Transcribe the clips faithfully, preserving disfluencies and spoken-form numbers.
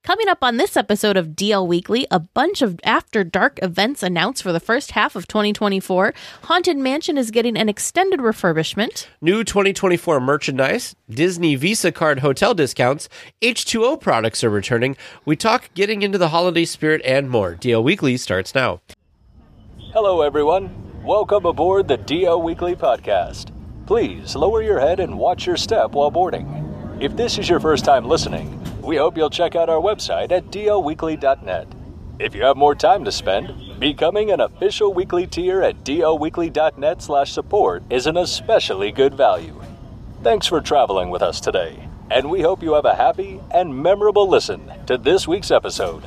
Coming up on this episode of D L Weekly, a bunch of After Dark events announced for the first half of twenty twenty-four. Haunted Mansion is getting an extended refurbishment. New twenty twenty-four merchandise, Disney Visa card hotel discounts, H two O products are returning. We talk getting into the holiday spirit and more. D L Weekly starts now. Hello, everyone. Welcome aboard the D L Weekly podcast. Please lower your head and watch your step while boarding. If this is your first time listening, we hope you'll check out our website at d l weekly dot net. If you have more time to spend, becoming an official weekly tier at d l weekly dot net slash support is an especially good value. Thanks for traveling with us today, and we hope you have a happy and memorable listen to this week's episode.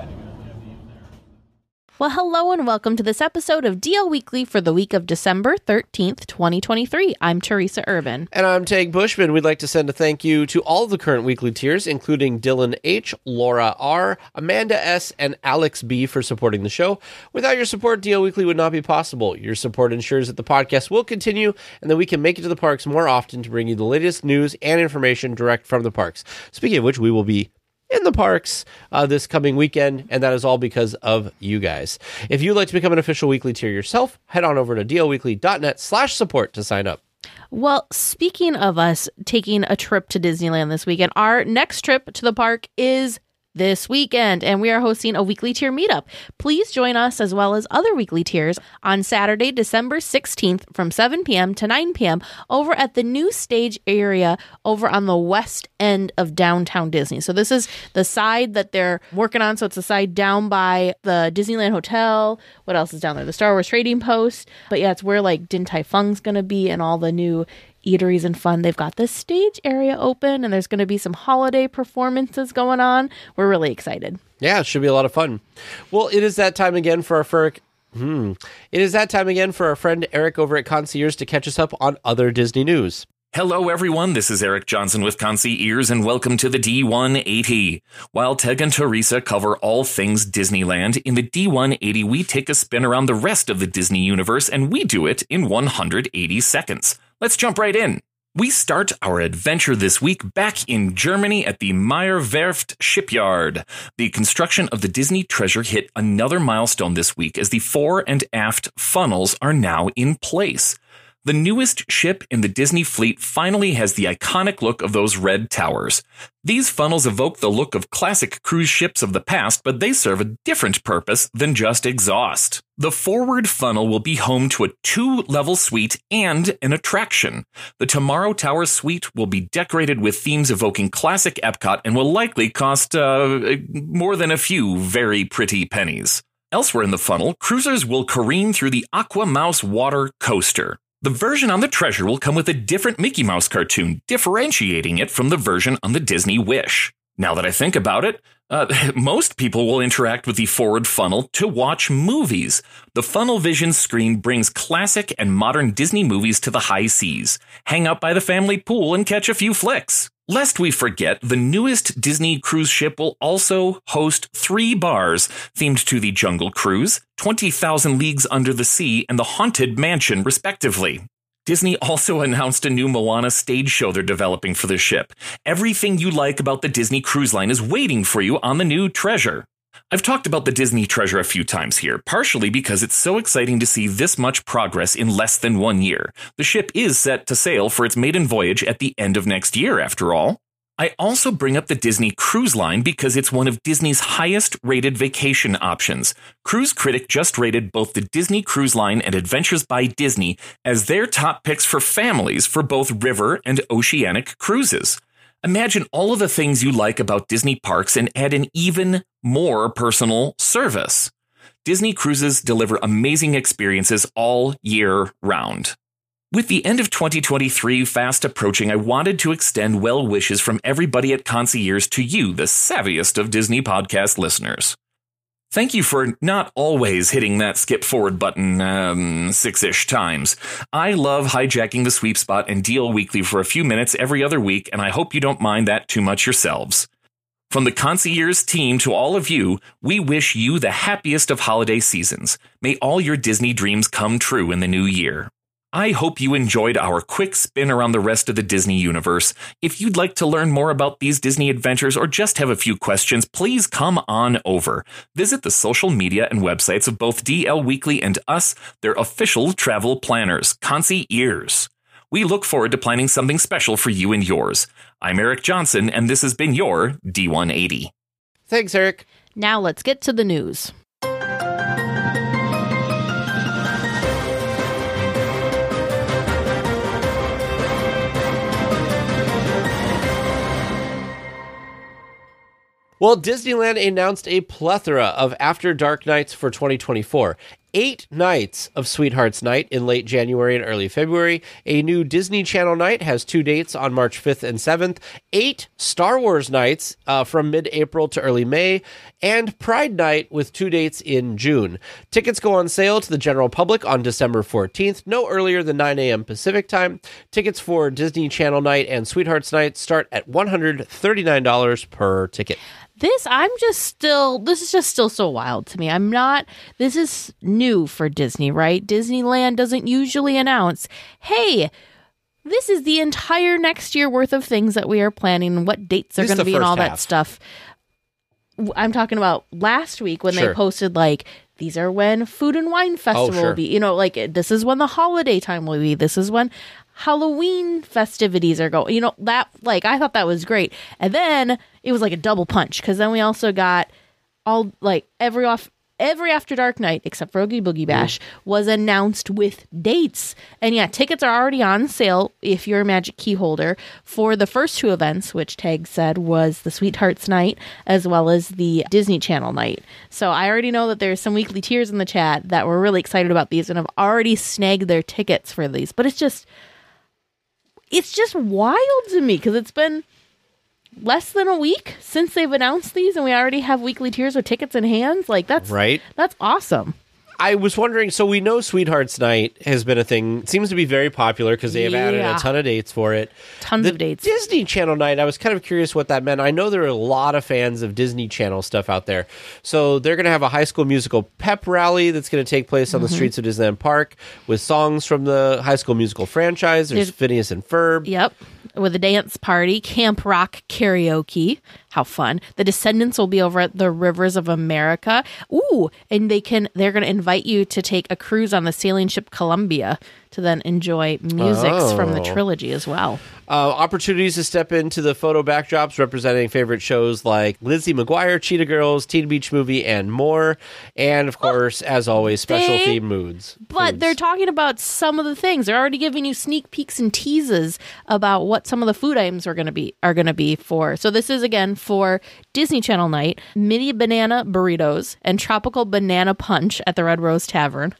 Well, hello and welcome to this episode of D L Weekly for the week of December thirteenth, twenty twenty-three. I'm Teresa Urban. And I'm Tag Bushman. We'd like to send a thank you to all of the current weekly tiers, including Dylan H., Laura R., Amanda S., and Alex B. for supporting the show. Without your support, D L Weekly would not be possible. Your support ensures that the podcast will continue and that we can make it to the parks more often to bring you the latest news and information direct from the parks. Speaking of which, we will be in the parks uh, this coming weekend, and that is all because of you guys. If you'd like to become an official weekly tier yourself, head on over to d l weekly dot net slash support to sign up. Well, speaking of us taking a trip to Disneyland this weekend, our next trip to the park is this weekend, and we are hosting a weekly tier meetup. Please join us as well as other weekly tiers on Saturday, December sixteenth from seven p.m. to nine p.m. over at the new stage area over on the west end of downtown Disney. So this is the side that they're working on. So it's the side down by the Disneyland Hotel. What else is down there? The Star Wars Trading Post. But yeah, it's where like Din Tai Fung's going to be and all the new eateries and fun. They've got the stage area open, and there's going to be some holiday performances going on. We're really excited. Yeah, it should be a lot of fun. Well, it is that time again for our fur. Hmm. It is that time again for our friend Eric over at Concierge to catch us up on other Disney news. Hello, everyone. This is Eric Johnson with Concierge, and welcome to the D one eighty. While Teg and Teresa cover all things Disneyland, in the D one eighty, we take a spin around the rest of the Disney universe, and we do it in one hundred eighty seconds. Let's jump right in. We start our adventure this week back in Germany at the Meyer Werft shipyard. The construction of the Disney Treasure hit another milestone this week as the fore and aft funnels are now in place. The newest ship in the Disney fleet finally has the iconic look of those red towers. These funnels evoke the look of classic cruise ships of the past, but they serve a different purpose than just exhaust. The forward funnel will be home to a two-level suite and an attraction. The Tomorrow Tower suite will be decorated with themes evoking classic Epcot and will likely cost uh, more than a few very pretty pennies. Elsewhere in the funnel, cruisers will careen through the Aqua Mouse water coaster. The version on the Treasure will come with a different Mickey Mouse cartoon, differentiating it from the version on the Disney Wish. Now that I think about it, uh, most people will interact with the forward funnel to watch movies. The Funnel Vision screen brings classic and modern Disney movies to the high seas. Hang out by the family pool and catch a few flicks. Lest we forget, the newest Disney cruise ship will also host three bars themed to the Jungle Cruise, twenty thousand Leagues Under the Sea, and the Haunted Mansion, respectively. Disney also announced a new Moana stage show they're developing for the ship. Everything you like about the Disney Cruise Line is waiting for you on the new Treasure. I've talked about the Disney Treasure a few times here, partially because it's so exciting to see this much progress in less than one year. The ship is set to sail for its maiden voyage at the end of next year, after all. I also bring up the Disney Cruise Line because it's one of Disney's highest-rated vacation options. Cruise Critic just rated both the Disney Cruise Line and Adventures by Disney as their top picks for families for both river and oceanic cruises. Imagine all of the things you like about Disney parks and add an even more personal service. Disney Cruises deliver amazing experiences all year round. With the end of twenty twenty-three fast approaching, I wanted to extend well wishes from everybody at Concierge to you, the savviest of Disney podcast listeners. Thank you for not always hitting that skip forward button um, six-ish times. I love hijacking the sweep spot and D L Weekly for a few minutes every other week, and I hope you don't mind that too much yourselves. From the Concierge team to all of you, we wish you the happiest of holiday seasons. May all your Disney dreams come true in the new year. I hope you enjoyed our quick spin around the rest of the Disney universe. If you'd like to learn more about these Disney adventures or just have a few questions, please come on over. Visit the social media and websites of both D L Weekly and us, their official travel planners, Concy Ears. We look forward to planning something special for you and yours. I'm Eric Johnson, and this has been your D one eighty. Thanks, Eric. Now let's get to the news. Well, Disneyland announced a plethora of After Dark nights for twenty twenty-four. Eight nights of Sweethearts Night in late January and early February. A new Disney Channel night has two dates on March fifth and seventh. Eight Star Wars nights uh, from mid-April to early May. And Pride Night with two dates in June. Tickets go on sale to the general public on December fourteenth, no earlier than nine a.m. Pacific time. Tickets for Disney Channel night and Sweethearts Night start at one hundred thirty-nine dollars per ticket. This, I'm just still, this is just still so wild to me. I'm not, this is new for Disney, right? Disneyland doesn't usually announce, hey, this is the entire next year worth of things that we are planning and what dates are going to be and all half. that stuff. I'm talking about last week when Sure. they posted like, these are when Food and Wine Festival Oh, sure. will be, you know, like this is when the holiday time will be. This is when Halloween festivities are going, you know, that like, I thought that was great. And then it was like a double punch because then we also got all like every off every After Dark night except for Oogie Boogie Bash mm. was announced with dates. And yeah, tickets are already on sale if you're a Magic Key holder for the first two events, which Tag said was the Sweethearts Night as well as the Disney Channel night. So I already know that there's some weekly tiers in the chat that were really excited about these and have already snagged their tickets for these. But it's just It's just wild to me because it's been less than a week since they've announced these and we already have weekly tiers with tickets in hands. Like that's right. That's awesome. I was wondering, so we know Sweethearts Night has been a thing. It seems to be very popular because they have added Yeah. a ton of dates for it. Tons the of dates. Disney Channel night, I was kind of curious what that meant. I know there are a lot of fans of Disney Channel stuff out there. So they're going to have a High School Musical pep rally that's going to take place on Mm-hmm. the streets of Disneyland Park with songs from the High School Musical franchise. There's, There's- Phineas and Ferb. Yep. With a dance party, Camp Rock karaoke. How fun. The Descendants will be over at the Rivers of America. Ooh, and they can they're going to invite you to take a cruise on the sailing ship Columbia to then enjoy musics from the Oh. trilogy as well. Uh, opportunities to step into the photo backdrops representing favorite shows like Lizzie McGuire, Cheetah Girls, Teen Beach Movie, and more. And, of course, as always, special They- theme moods. But foods. they're talking about some of the things. They're already giving you sneak peeks and teases about what some of the food items are going to be are going to be for. So this is again for Disney Channel night: mini banana burritos and tropical banana punch at the Red Rose Tavern.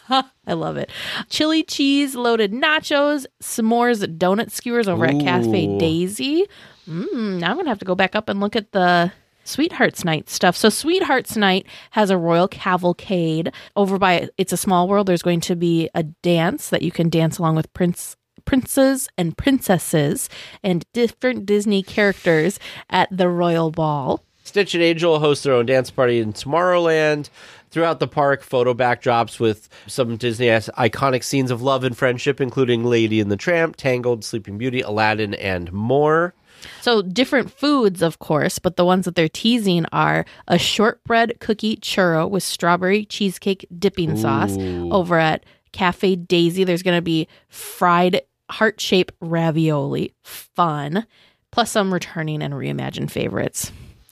I love it. Chili cheese loaded nachos, s'mores donut skewers over at Cafe Ooh. Daisy. Mm, now I'm gonna have to go back up and look at the Sweethearts Night stuff. So Sweethearts Night has a royal cavalcade over by It's a Small World. There's going to be a dance that you can dance along with prince princes and princesses and different Disney characters at the royal ball. Stitch and Angel host their own dance party in Tomorrowland. Throughout the park, photo backdrops with some Disney iconic scenes of love and friendship, including Lady and the Tramp, Tangled, Sleeping Beauty, Aladdin, and more. So different foods, of course, but the ones that they're teasing are a shortbread cookie churro with strawberry cheesecake dipping sauce over at Cafe Daisy. There's going to be fried heart-shaped ravioli. Fun. Plus some returning and reimagined favorites.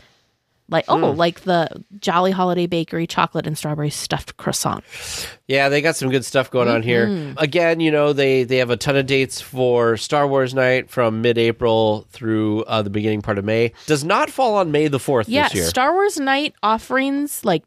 Like, oh, like the Jolly Holiday Bakery chocolate and strawberry stuffed croissant. Yeah, they got some good stuff going on here. Again, you know, they, they have a ton of dates for Star Wars Night from mid-April through uh, the beginning part of May. Does not fall on May the fourth Yeah, this year. Star Wars night offerings, like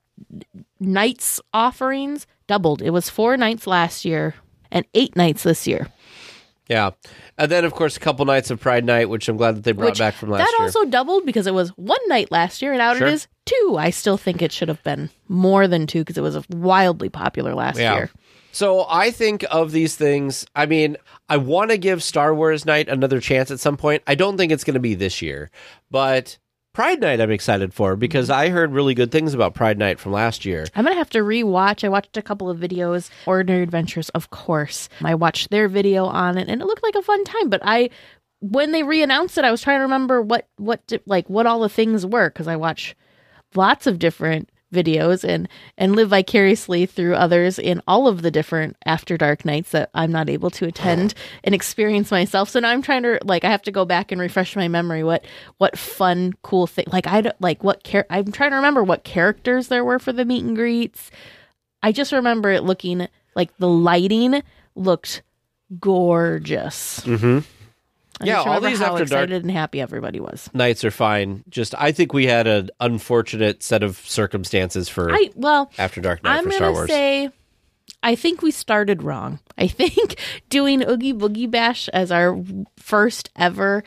nights offerings, doubled. It was four nights last year and eight nights this year. Yeah. And then, of course, a couple nights of Pride Night, which I'm glad that they brought Which, back from last that year. also doubled because it was one night last year and now Sure. it is two. I still think it should have been more than two because it was wildly popular last Yeah. year. So I think of these things, I mean, I want to give Star Wars Night another chance at some point. I don't think it's going to be this year, but Pride Night I'm excited for because I heard really good things about Pride Night from last year. I'm going to have to rewatch. I watched a couple of videos. Ordinary Adventures, of course. I watched their video on it and it looked like a fun time. But I, when they re-announced it, I was trying to remember what, what, di- like what all the things were because I watch lots of different videos and and live vicariously through others in all of the different After Dark nights that I'm not able to attend and experience myself. So now I'm trying to like I have to go back and refresh my memory what what fun cool thing like I don't like what char- I'm trying to remember what characters there were for the meet and greets. I just remember it looking like the lighting looked gorgeous. Mm-hmm. I Yeah, just all remember these how After Dark excited and happy everybody was. nights are fine. Just I think we had an unfortunate set of circumstances for I well After Dark Night I'm for gonna Star Wars. say I think we started wrong. I think doing Oogie Boogie Bash as our first ever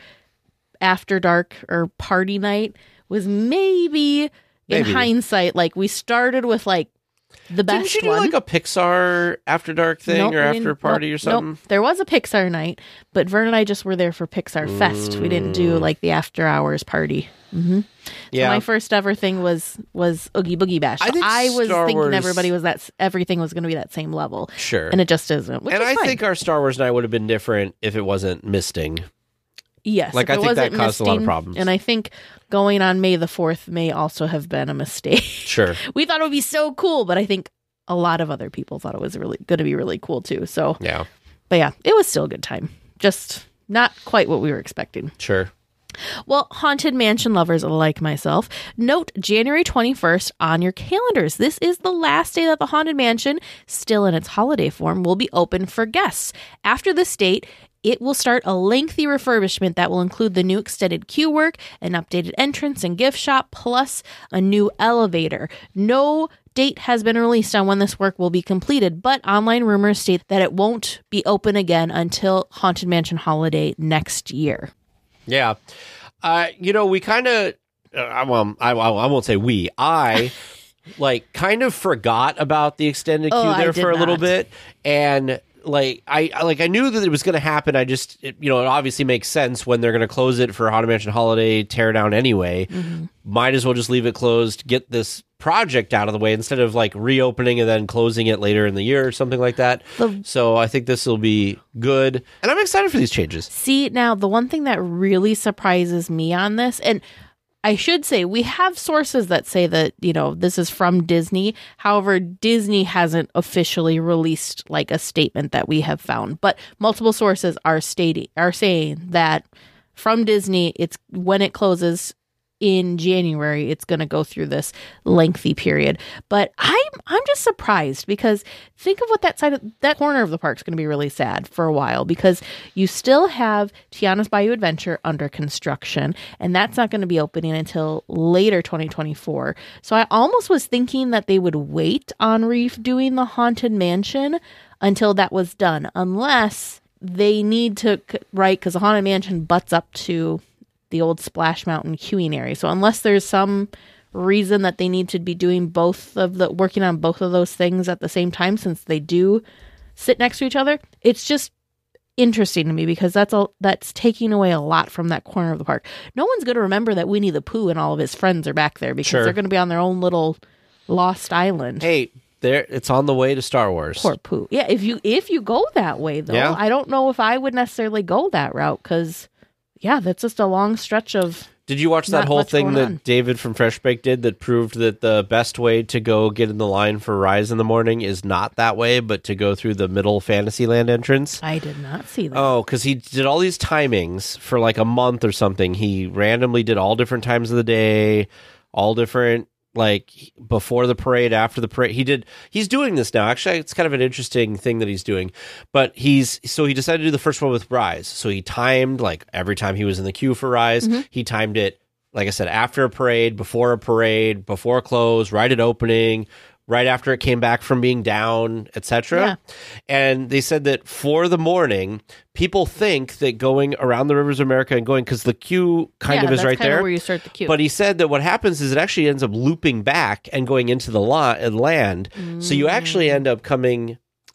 After Dark or party night was maybe, in Maybe. hindsight, like we started with like the best Didn't you do one. like a Pixar After Dark thing Nope, or we after didn't- party nope, or something? Nope. There was a Pixar night, but Vern and I just were there for Pixar Fest. We didn't do like the after hours party. Mm-hmm. Yeah. So my first ever thing was was Oogie Boogie Bash. I So think I was Star thinking Wars- everybody was that s- everything was going to be that same level, Sure. and it just isn't. Which and is I fine. think our Star Wars night would have been different if it wasn't misting. Yes, Like, if I it think that wasn't caused a lot of misting, problems. And I think going on May the fourth may also have been a mistake. Sure. We thought it would be so cool, but I think a lot of other people thought it was really going to be really cool too. So, Yeah. but yeah, it was still a good time. Just not quite what we were expecting. Sure. Well, Haunted Mansion lovers like myself, note January twenty-first on your calendars. This is the last day that the Haunted Mansion, still in its holiday form, will be open for guests. After this date, it will start a lengthy refurbishment that will include the new extended queue work, an updated entrance and gift shop, plus a new elevator. No date has been released on when this work will be completed, but online rumors state that it won't be open again until Haunted Mansion Holiday next year. Yeah. Uh, you know, we kind of, uh, well, I, I won't say we, I like kind of forgot about the extended queue Oh, I there did for a little not. bit. And like, I, I- like, I knew that it was going to happen. I just, it, you know, it obviously makes sense when they're going to close it for Haunted Mansion Holiday tear down anyway. Mm-hmm. Might as well just leave it closed, get this project out of the way instead of like reopening and then closing it later in the year or something like that. The- So I think this will be good. And I'm excited for these changes. See, now the one thing that really surprises me on this, and I should say we have sources that say that, you know, this is from Disney. However, Disney hasn't officially released like a statement that we have found, but multiple sources are stating are saying that from Disney, it's when it closes in January, it's going to go through this lengthy period. But I'm I'm just surprised because think of what that side of that corner of the park is going to be really sad for a while because you still have Tiana's Bayou Adventure under construction, and that's not going to be opening until later twenty twenty-four. So I almost was thinking that they would wait on redoing the Haunted Mansion until that was done, unless they need to, right? Because the Haunted Mansion butts up to the old Splash Mountain queuing area. So unless there's some reason that they need to be doing both of the, working on both of those things at the same time, since they do sit next to each other, it's just interesting to me because that's a, that's taking away a lot from that corner of the park. No one's going to remember that Winnie the Pooh and all of his friends are back there because Sure. they're going to be on their own little lost island. Hey, there it's on the way to Star Wars. Poor Pooh. Yeah, if you if you go that way though, Yeah. I don't know if I would necessarily go that route because yeah, that's just a long stretch of. Did you watch that Not whole much thing going that on. David from Fresh Baked did that proved that the best way to go get in the line for Rise in the Morning is not that way, but to go through the middle Fantasyland entrance? I did not see that. Oh, because he did all these timings for like a month or something. He randomly did all different times of the day, all different, like before the parade, after the parade. He did, he's doing this now. Actually, it's kind of an interesting thing that he's doing. But he's, so he decided to do the first one with Rise. So he timed like every time he was in the queue for Rise, Mm-hmm. he timed it, like I said, after a parade, before a parade, before close, right at opening, right after it came back from being down, et cetera. Yeah. And they said that for the morning, people think that going around the Rivers of America and going, because the queue kind yeah, of is that's right kinda there. where you start the queue. But he said that what happens is it actually ends up looping back and going into the lot and land. So you actually end up coming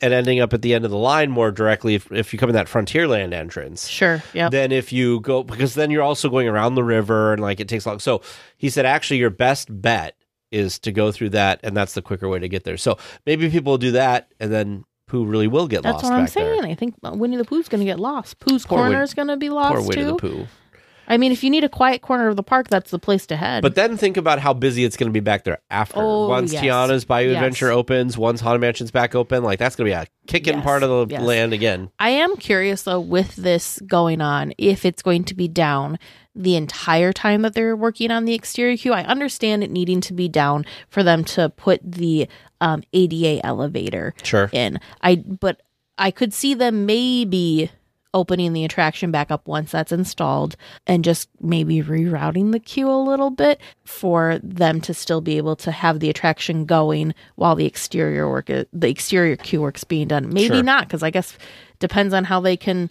and ending up at the end of the line more directly if, if you come in that Frontierland entrance. Sure. Yeah. Than if you go, because then you're also going around the river and like it takes long. So he said, actually, your best bet is to go through that, and that's the quicker way to get there. So maybe people will do that, and then Pooh really will get That's lost. what I'm back saying. there. I think Winnie the Pooh's going to get lost. Pooh's Poor corner Win- is going to be lost Poor Winnie too. the Pooh. I mean, if you need a quiet corner of the park, that's the place to head. But then think about how busy it's going to be back there after. Oh, once yes. Tiana's Bayou Yes. Adventure opens, once Haunted Mansion's back open, like that's going to be a kicking Yes. part of the Yes. land again. I am curious, though, with this going on, if it's going to be down the entire time that they're working on the exterior queue. I understand it needing to be down for them to put the um, A D A elevator Sure. in. I But I could see them maybe opening the attraction back up once that's installed and just maybe rerouting the queue a little bit for them to still be able to have the attraction going while the exterior work, is, the exterior queue work's being done. Maybe Sure. not, because I guess depends on how they can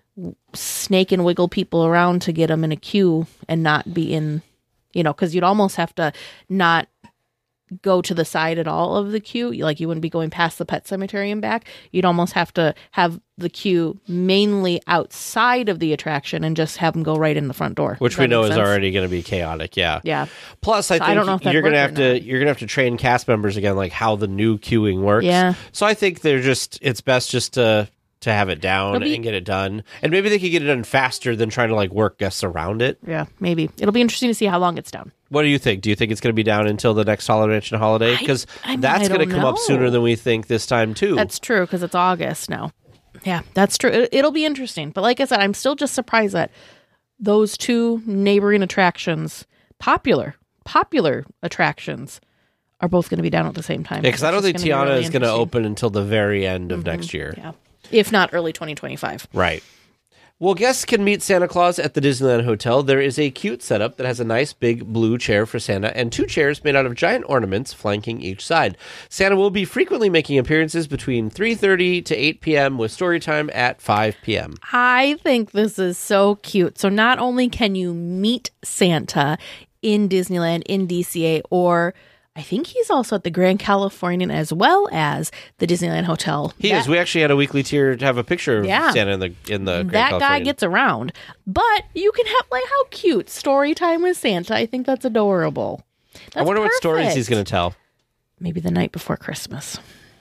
snake and wiggle people around to get them in a queue and not be in, you know, because you'd almost have to not go to the side at all of the queue. Like you wouldn't be going past the pet cemetery and back. You'd almost have to have the queue mainly outside of the attraction and just have them go right in the front door. Which Does we that know make is sense? already going to be chaotic. Yeah. Yeah. Plus, I So I think don't know if that'd you're gonna work have or to not. you're gonna have to train cast members again, like how the new queuing works. Yeah. So I think they're just it's best just to to have it down It'll be- and get it done, and maybe they could get it done faster than trying to like work guests around it. Yeah, maybe. It'll be interesting to see how long it's down. What do you think? Do you think it's going to be down until the next Holiday Mansion holiday? I- Because I mean, that's I going to don't come up know. sooner than we think this time too. That's true, because it's August now. Yeah, that's true. It, it'll be interesting. But like I said, I'm still just surprised that those two neighboring attractions, popular, popular attractions, are both going to be down at the same time. Yeah, because I don't It's think just gonna be Tiana really is going to interesting. open until the very end of next year. Yeah, if not early twenty twenty-five. Right. Well, guests can meet Santa Claus at the Disneyland Hotel. There is a cute setup that has a nice big blue chair for Santa and two chairs made out of giant ornaments flanking each side. Santa will be frequently making appearances between three thirty to eight p.m. with story time at five p.m. I think this is so cute. So not only can you meet Santa in Disneyland, in D C A, or I think he's also at the Grand Californian as well as the Disneyland Hotel. He That- is. We actually had a weekly tier to have a picture of Yeah. Santa in the in the Grand that guy Californian. gets around. But you can have, like, how cute. Story time with Santa. I think that's adorable. That's I wonder what stories perfect. he's going to tell. Maybe the night before Christmas.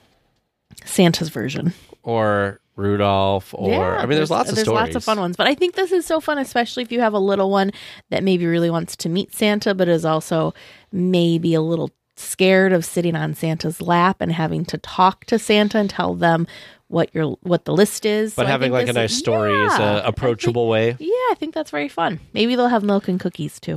Santa's version. Or Rudolph, or Yeah, I mean, there's lots of there's stories. lots of fun ones. But I think this is so fun, especially if you have a little one that maybe really wants to meet Santa, but is also maybe a little scared of sitting on Santa's lap and having to talk to Santa and tell them what your what the list is. But So I having think like a this nice is- story is yeah, I a think- approachable way. Yeah, I think that's very fun. Maybe they'll have milk and cookies too.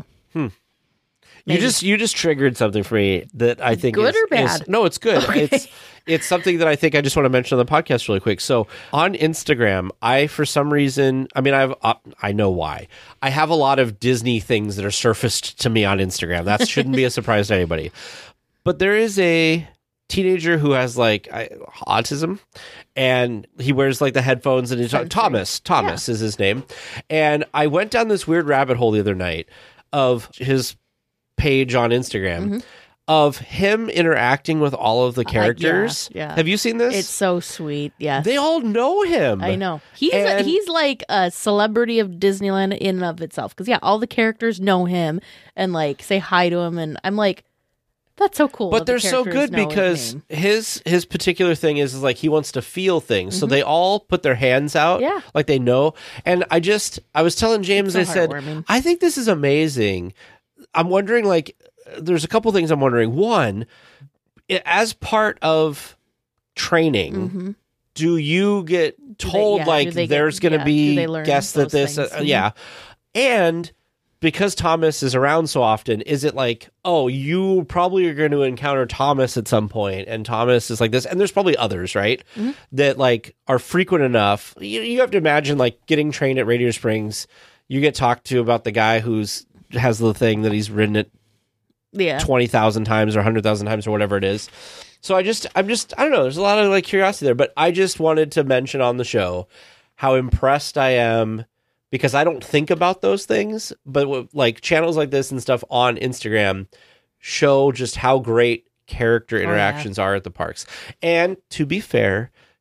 You Maybe. just you just triggered something for me that I think Good is, or bad? is- no, it's good. Okay. It's it's something that I think I just want to mention on the podcast really quick. So on Instagram, I for some reason, I mean, I've uh, I know why. I have a lot of Disney things that are surfaced to me on Instagram. That shouldn't be a surprise to anybody. But there is a teenager who has like I, autism, and he wears like the headphones, and he's Sensory. Thomas. Thomas is his name, and I went down this weird rabbit hole the other night of his page on Instagram Mm-hmm. of him interacting with all of the characters. yeah. Have you seen this? It's so sweet. Yes. They all know him. I know. He's And- he's like a celebrity of Disneyland in and of itself. Because yeah, all the characters know him and like say hi to him, and I'm like, that's so cool. But that the they're so characters good know his because name. his his particular thing is, is like he wants to feel things. So they all put their hands out Mm-hmm. Yeah. like they know. And I just I was telling James, It's I so said, heartwarming. I think this is amazing. I'm wondering, like, there's a couple things I'm wondering. One, i- as part of training, Mhm. do you get Do they- told yeah, do like they get- there's going to yeah, do be they learn guests that those this, uh, things? Mhm. yeah, and because Thomas is around so often, is it like, oh, you probably are going to encounter Thomas at some point, and Thomas is like this, and there's probably others, right, Mm-hmm. that like are frequent enough. You, you have to imagine like getting trained at Radiator Springs. You get talked to about the guy who's has the thing that he's ridden it Yeah. twenty thousand times or one hundred thousand times or whatever it is. So I just, I'm just, I don't know. There's a lot of like curiosity there, but I just wanted to mention on the show how impressed I am because I don't think about those things, but what- like channels like this and stuff on Instagram show just how great character interactions are at the parks. And to be fair,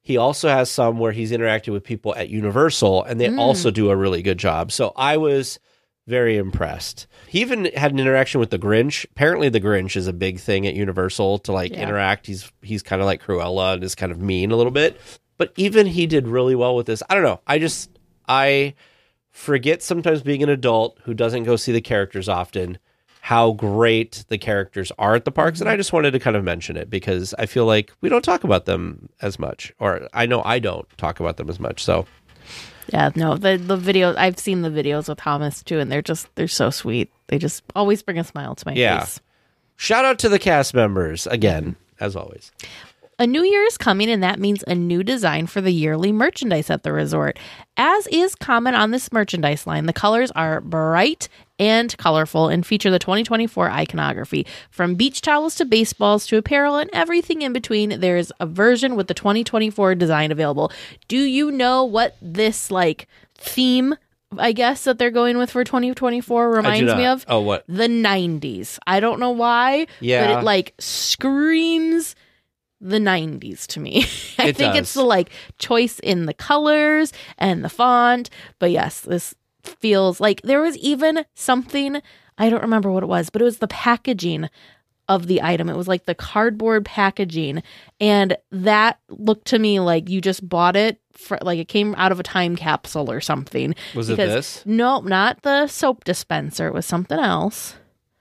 He also has some where he's interacting with people at Universal, and they mm. also do a really good job. So I was very impressed. He even had an interaction with the Grinch. Apparently the Grinch is a big thing at Universal to like yeah. interact. He's he's kind of like Cruella and is kind of mean a little bit. But even he did really well with this. I don't know. I just, I forget sometimes being an adult who doesn't go see the characters often, how great the characters are at the parks. And I just wanted to kind of mention it because I feel like we don't talk about them as much. Or I know I don't talk about them as much. So yeah, no, the the videos, I've seen the videos with Thomas too, and they're just, they're so sweet. They just always bring a smile to my yeah. face. Shout out to the cast members again, as always. A new year is coming, and that means a new design for the yearly merchandise at the resort. As is common on this merchandise line, the colors are bright and colorful and feature the twenty twenty-four iconography. From beach towels to baseballs to apparel and everything in between, there's a version with the twenty twenty-four design available. Do you know what this, like, theme, I guess, that they're going with for twenty twenty-four reminds me of? Oh, what? The nineties. I don't know why, yeah. but it, like, screams the nineties to me. I it think does. It's the like choice in the colors and the font. But yes, this feels like there was even something, I don't remember what it was, but it was the packaging of the item. It was like the cardboard packaging. And that looked to me like you just bought it for, like it came out of a time capsule or something. Was because, it this? No, not the soap dispenser. It was something else.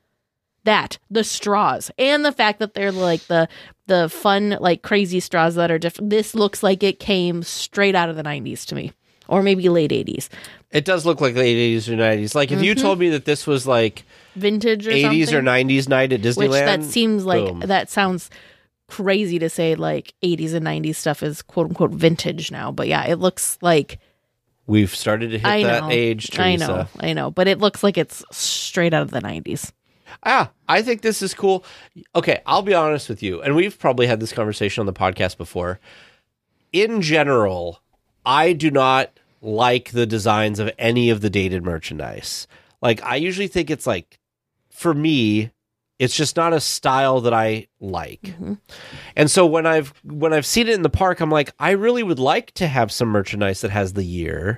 That, the straws, and the fact that they're like the the fun, like crazy straws that are different. This looks like it came straight out of the nineties to me, or maybe late eighties. It does look like late eighties or nineties. Like if mm-hmm. you told me that this was like vintage or eighties something, or nineties night at Disneyland, which that seems like boom. That sounds crazy to say. Like eighties and nineties stuff is quote unquote vintage now, but yeah, it looks like we've started to hit I that know, age. Teresa. I know, I know, but it looks like it's straight out of the nineties. Ah, I think this is cool. Okay, I'll be honest with you, and we've probably had this conversation on the podcast before. In general, I do not like the designs of any of the dated merchandise. Like, I usually think it's like, for me, it's just not a style that I like. Mm-hmm. And so when I've when I've seen it in the park, I'm like, I really would like to have some merchandise that has the year,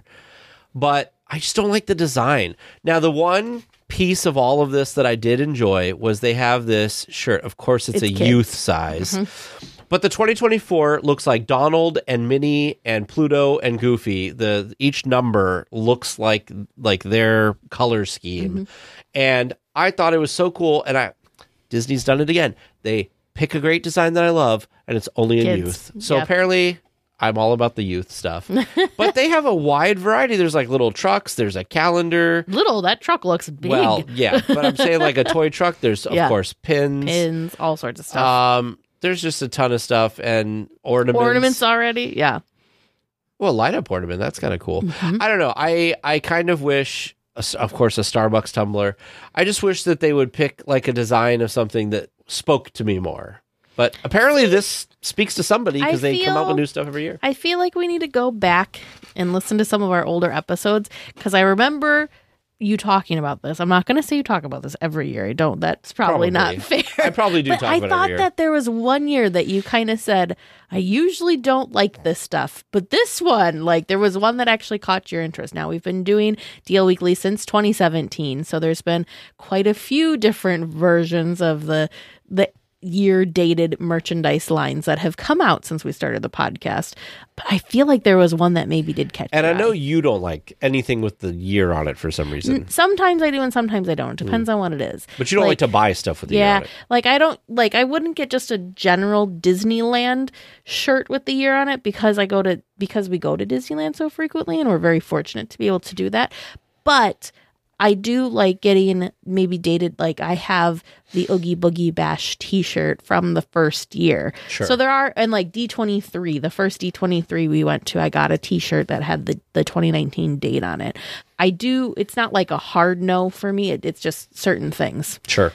but I just don't like the design. Now, the one piece of all of this that I did enjoy was they have this shirt. Of course, it's, it's a kids. Youth size. Mm-hmm. But the twenty twenty-four looks like Donald and Minnie and Pluto and Goofy. The each number looks like like their color scheme. Mm-hmm. And I thought it was so cool. And I Disney's done it again. They pick a great design that I love, and it's only in kids. youth. So yep. apparently I'm all about the youth stuff. But they have a wide variety. There's like little trucks. There's a calendar. Little, that truck looks big. Well, yeah. But I'm saying like a toy truck. There's, of yeah. course, pins. Pins, all sorts of stuff. Um, There's just a ton of stuff and ornaments. Ornaments already? Yeah. Well, light up ornament. That's kind of cool. Mm-hmm. I don't know. I, I kind of wish, of course, a Starbucks tumbler. I just wish that they would pick like a design of something that spoke to me more. But apparently this speaks to somebody because they come out with new stuff every year. I feel like we need to go back and listen to some of our older episodes because I remember you talking about this. I'm not going to say you talk about this every year. I don't. That's probably, probably. not fair. I probably do but talk I about it every year. I thought that there was one year that you kind of said, I usually don't like this stuff, but this one, like there was one that actually caught your interest. Now we've been doing D L Weekly since twenty seventeen. So there's been quite a few different versions of the, the, year dated merchandise lines that have come out since we started the podcast, but I feel like there was one that maybe did catch and I know eye. You don't like anything with the year on it for some reason. Sometimes I do and sometimes I don't. Depends mm. on what it is. But you don't like, like to buy stuff with the yeah, year on it. Like I don't like I wouldn't get just a general Disneyland shirt with the year on it because I go to because we go to Disneyland so frequently and we're very fortunate to be able to do that. But I do like getting maybe dated, like I have the Oogie Boogie Bash t-shirt from the first year. Sure. So there are, and like D twenty-three, the first D twenty-three we went to, I got a t-shirt that had the, the twenty nineteen date on it. I do, it's not like a hard no for me. It, it's just certain things. Sure.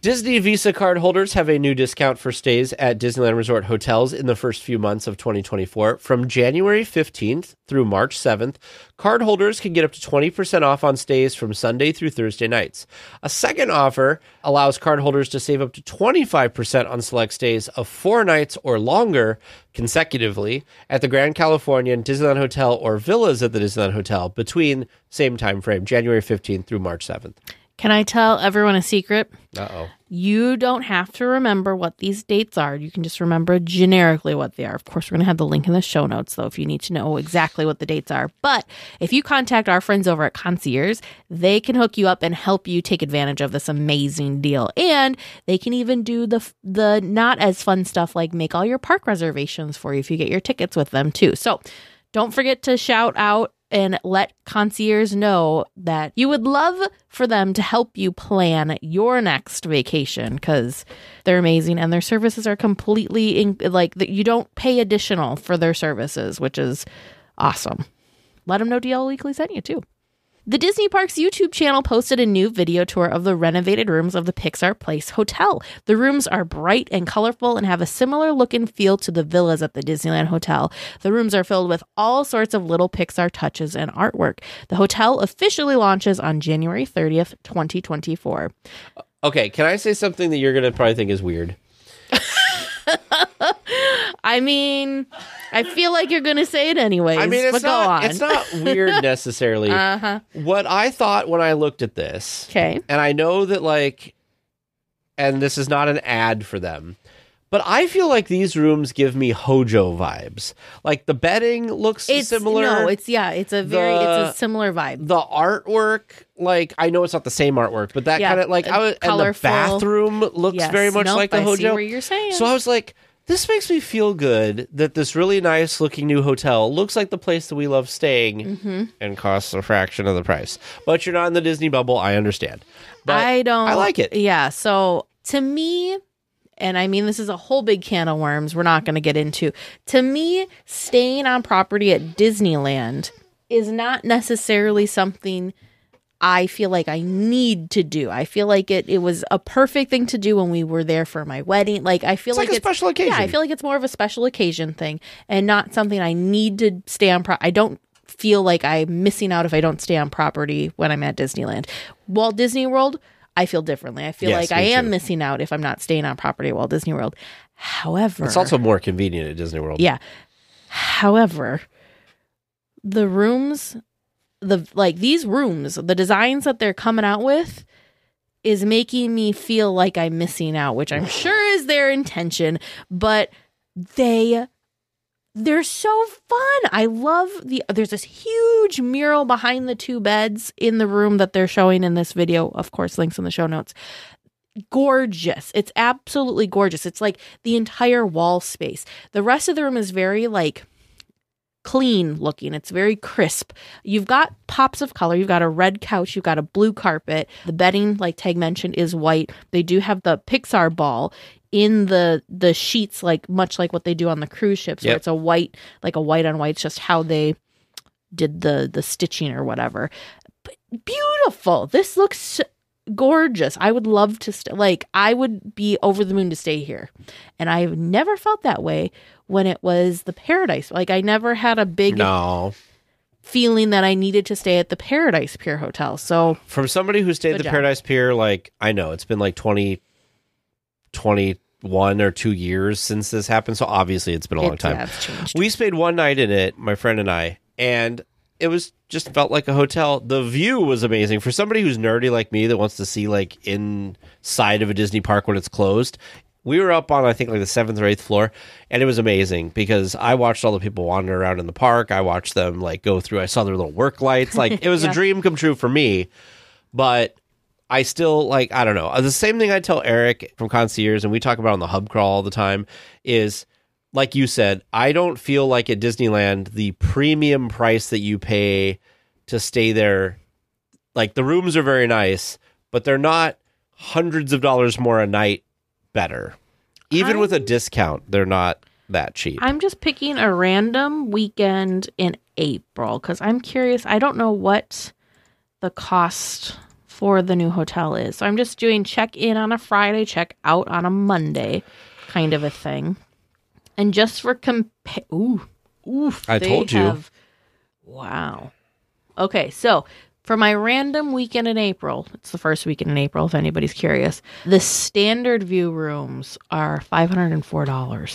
Disney Visa card holders have a new discount for stays at Disneyland Resort hotels in the first few months of twenty twenty-four. From January fifteenth through March seventh, card holders can get up to twenty percent off on stays from Sunday through Thursday nights. A second offer allows card holders to save up to twenty-five percent on select stays of four nights or longer consecutively at the Grand Californian, Disneyland Hotel, or villas at the Disneyland Hotel between same time frame, January fifteenth through March seventh. Can I tell everyone a secret? Uh-oh. You don't have to remember what these dates are. You can just remember generically what they are. Of course, we're going to have the link in the show notes, though, if you need to know exactly what the dates are. But if you contact our friends over at Concierge, they can hook you up and help you take advantage of this amazing deal. And they can even do the the not as fun stuff like make all your park reservations for you if you get your tickets with them, too. So don't forget to shout out and let Concierge know that you would love for them to help you plan your next vacation, because they're amazing and their services are completely in, like that. You don't pay additional for their services, which is awesome. Let them know D L Weekly sent you too. The Disney Parks YouTube channel posted a new video tour of the renovated rooms of the Pixar Place Hotel. The rooms are bright and colorful and have a similar look and feel to the villas at the Disneyland Hotel. The rooms are filled with all sorts of little Pixar touches and artwork. The hotel officially launches on January thirtieth, twenty twenty-four. Okay, can I say something that you're going to probably think is weird? I mean, I feel like you're going to say it anyways. I mean, it's but not, go on. it's not weird necessarily. Uh-huh. What I thought when I looked at this, Okay. and I know that, like, and this is not an ad for them, but I feel like these rooms give me Hojo vibes. Like, the bedding looks It's similar. No, it's yeah, it's a very The- it's a similar vibe. The artwork, like, I know it's not the same artwork, but that Yeah, kind of, like, I was, and the colorful. bathroom looks Yes. very much Nope, like the I see Hojo. what you're saying. So I was like, this makes me feel good that this really nice looking new hotel looks like the place that we love staying Mm-hmm. and costs a fraction of the price. But you're not in the Disney bubble, I understand. But I don't. I like it. Yeah. So to me, and I mean, this is a whole big can of worms we're not going to get into. To me, staying on property at Disneyland is not necessarily something I feel like I need to do. I feel like it it was a perfect thing to do when we were there for my wedding. Like, I feel It's like, like a it's special occasion. Yeah, I feel like it's more of a special occasion thing and not something I need to stay on. Pro- I don't feel like I'm missing out if I don't stay on property when I'm at Disneyland. Walt Disney World, I feel differently. I feel Yes, like I me am too. missing out if I'm not staying on property at Walt Disney World. However, It's also more convenient at Disney World. yeah. However, the rooms, the like these rooms, the designs that they're coming out with is making me feel like I'm missing out, which I'm sure is their intention, but they they're so fun. I love the there's this huge mural behind the two beds in the room that they're showing in this video. Of course, links in the show notes. Gorgeous. It's absolutely gorgeous. It's like the entire wall space. The rest of the room is very like clean looking. It's very crisp. You've got pops of color. You've got a red couch. You've got a blue carpet. The bedding, like Tag mentioned, is white. They do have the Pixar ball in the the sheets, like much like what they do on the cruise ships, where Yep. it's a white, like a white on white. It's just how they did the the stitching or whatever. But beautiful. This looks gorgeous. I would love to st- like I would be over the moon to stay here. And I've never felt that way when it was the Paradise. Like, I never had a big No. feeling that I needed to stay at the Paradise Pier Hotel. So From somebody who stayed Good at the job. Paradise Pier, like, I know it's been like twenty, twenty-one or two years since this happened. So obviously it's been a long it's, time. yeah, it's changed. We stayed one night in it, my friend and I, and it was just felt like a hotel. The view was amazing. For somebody who's nerdy like me that wants to see like inside of a Disney park when it's closed, we were up on, I think, like the seventh or eighth floor, and it was amazing because I watched all the people wander around in the park. I watched them like go through. I saw their little work lights. Like, it was Yeah. a dream come true for me, but I still, like, I don't know. The same thing I tell Eric from Concierge, and we talk about on the Hub Crawl all the time, is, like you said, I don't feel like at Disneyland, the premium price that you pay to stay there, like, the rooms are very nice, but they're not hundreds of dollars more a night better. Even with a I'm- discount, they're not that cheap. I'm just picking a random weekend in April because I'm curious. I don't know what the cost for the new hotel is. So I'm just doing check in on a Friday, check out on a Monday kind of a thing. And just for compa- ooh, oof, I they told you. have- wow. Okay, so for my random weekend in April, it's the first weekend in April if anybody's curious, the standard view rooms are five hundred four dollars.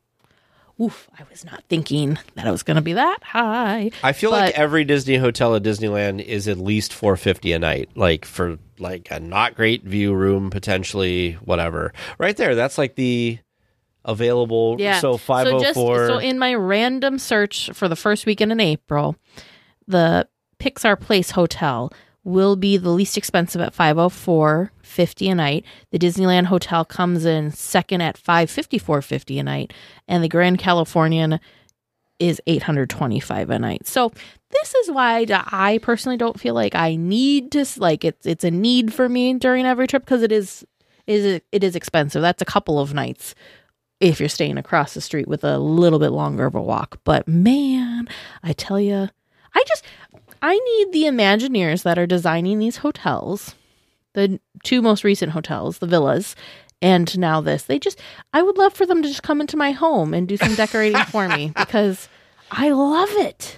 Oof, I was not thinking that it was going to be that high. I feel but- like every Disney hotel at Disneyland is at least four hundred fifty dollars a night, like for like a not great view room, potentially whatever. Right there, that's like the available. Yeah. So five oh four. So, just, so in my random search for the first weekend in April, the Pixar Place Hotel will be the least expensive at five hundred four dollars and fifty cents a night. The Disneyland Hotel comes in second at five hundred fifty-four dollars and fifty cents a night, and the Grand Californian is eight hundred twenty-five dollars a night. So this is why I personally don't feel like I need to, like it's it's a need for me during every trip, because it is is it is expensive. That's a couple of nights if you're staying across the street with a little bit longer of a walk. But man, I tell you, I just I need the Imagineers that are designing these hotels, the two most recent hotels, the villas, and now this. They just, I would love for them to just come into my home and do some decorating for me, because I love it.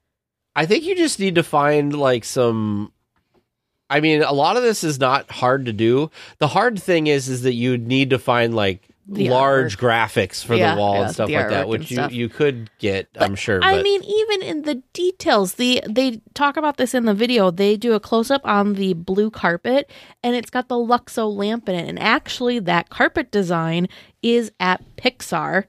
I think you just need to find like some. I mean, a lot of this is not hard to do. The hard thing is, is that you need to find like The large artwork. graphics for Yeah, the wall yeah, and stuff the like that, artwork which and you, stuff. you could get, I'm sure. I but mean, even in the details, the they talk about this in the video. They do a close up on the blue carpet, and it's got the Luxo lamp in it. And actually, that carpet design is at Pixar,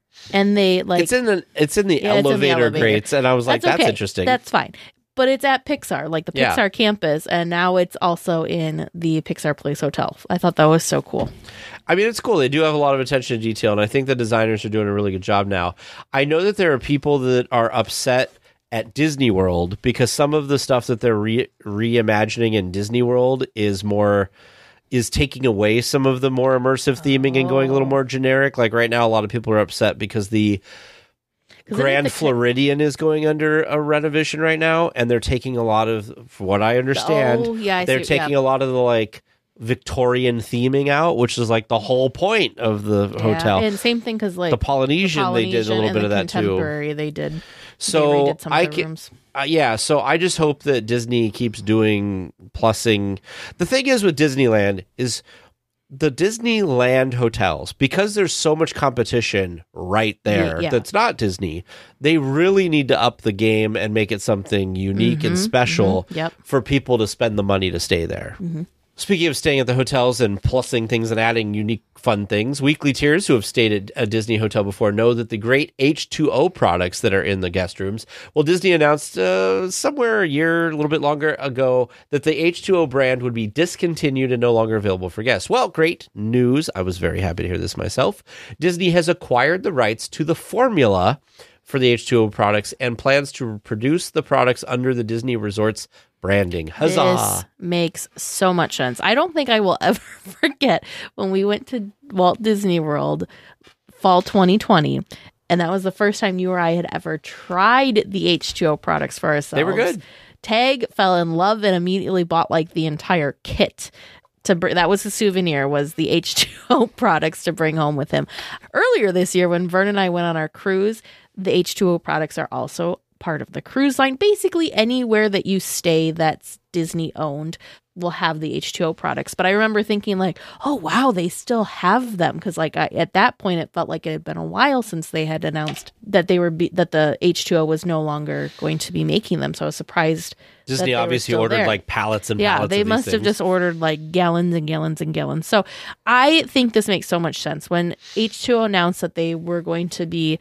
and they like it's in the it's in the, Yeah, it's in the elevator, elevator. grates, and I was like, that's okay. interesting. That's fine. But it's at Pixar, like the Yeah. Pixar campus, and now it's also in the Pixar Place Hotel. I thought that was so cool. I mean, it's cool. They do have a lot of attention to detail, and I think the designers are doing a really good job now. I know that there are people that are upset at Disney World because some of the stuff that they're re- reimagining in Disney World is more is taking away some of the more immersive theming and going a little more generic. Like right now, a lot of people are upset because the 'Cause I Grand think the- Floridian is going under a renovation right now, and they're taking a lot of, from what I understand, Oh, yeah, I they're see- taking yeah. a lot of the like Victorian theming out, which is like the whole point of the Yeah, hotel. and same thing because like The Polynesian, they did a Polynesian little and bit the of that too. Contemporary, They did. So they redid some of I the can, rooms. uh, yeah. So I just hope that Disney keeps doing plussing. The thing is with Disneyland is the Disneyland hotels, because there's so much competition right there Yeah. that's not Disney. They really need to up the game and make it something unique and special mhm, yep. for people to spend the money to stay there. Mm-hmm. Speaking of staying at the hotels and plussing things and adding unique fun things, weekly tiers who have stayed at a Disney hotel before know that the great H two O products that are in the guest rooms. Well, Disney announced uh, somewhere a year, a little bit longer ago, that the H two O brand would be discontinued and no longer available for guests. Well, great news. I was very happy to hear this myself. Disney has acquired the rights to the formula for the H two O products and plans to produce the products under the Disney Resorts branding. Huzzah! This makes so much sense. I don't think I will ever forget when we went to Walt Disney World fall twenty twenty, and that was the first time you or I had ever tried the H two O products for ourselves. They were good. Tag fell in love and immediately bought like the entire kit. To br- that was the souvenir, was the H two O products to bring home with him. Earlier this year, when Vern and I went on our cruise, the H two O products are also part of the cruise line. Basically, anywhere that you stay that's Disney owned will have the H two O products. But I remember thinking like, oh, wow, they still have them. Because like I, at that point, it felt like it had been a while since they had announced that they were be- that the H two O was no longer going to be making them. So I was surprised. that Disney they were obviously still ordered there. like pallets and Yeah, pallets they of these must have things. just ordered like gallons and gallons and gallons. So I think this makes so much sense. When H two O announced that they were going to be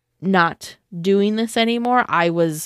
not doing this anymore, I was,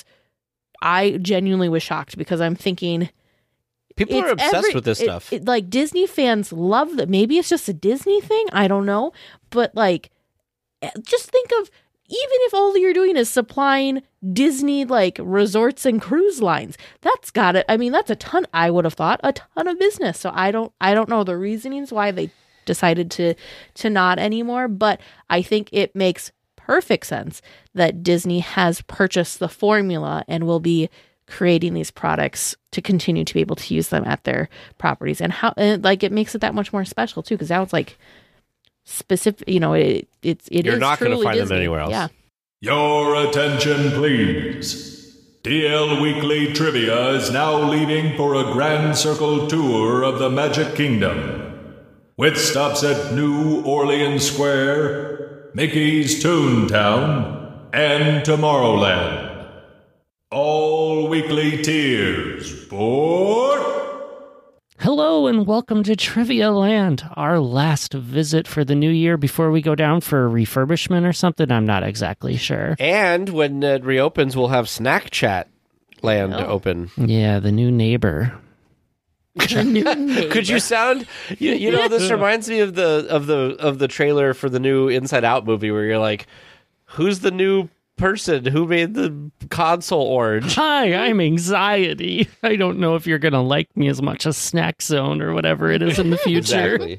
I genuinely was shocked, because I'm thinking People are it's obsessed every- with this it- stuff. it- like Disney fans love that. Maybe it's just a Disney thing. I don't know. But like, eh, just think of, even if all you're doing is supplying Disney like resorts and cruise lines, that's got it. I mean, that's a ton. I would have thought a ton of business. So I don't, I don't know the reasonings why they decided to to not anymore. But I think it makes perfect sense that Disney has purchased the formula and will be creating these products to continue to be able to use them at their properties, and how and like it makes it that much more special too, because now it's like specific, you know, it it's it You're is not going to truly find Disney. them anywhere else. Yeah. Your attention, please. D L Weekly Trivia is now leaving for a Grand Circle tour of the Magic Kingdom, with stops at New Orleans Square, Mickey's Toontown, and Tomorrowland. All weekly tiers for... Hello and welcome to Trivia Land, our last visit for the new year before we go down for a refurbishment or something. I'm not exactly sure. And when it reopens, we'll have Snack Chat Land Oh. open. Yeah, the new neighbor. Could you sound? You, you know, this reminds me of the of the of the trailer for the new Inside Out movie, where you're like, "Who's the new person who made the console orange?" Hi, I'm Anxiety. I don't know if you're going to like me as much as Snack Zone or whatever it is in the future. Exactly.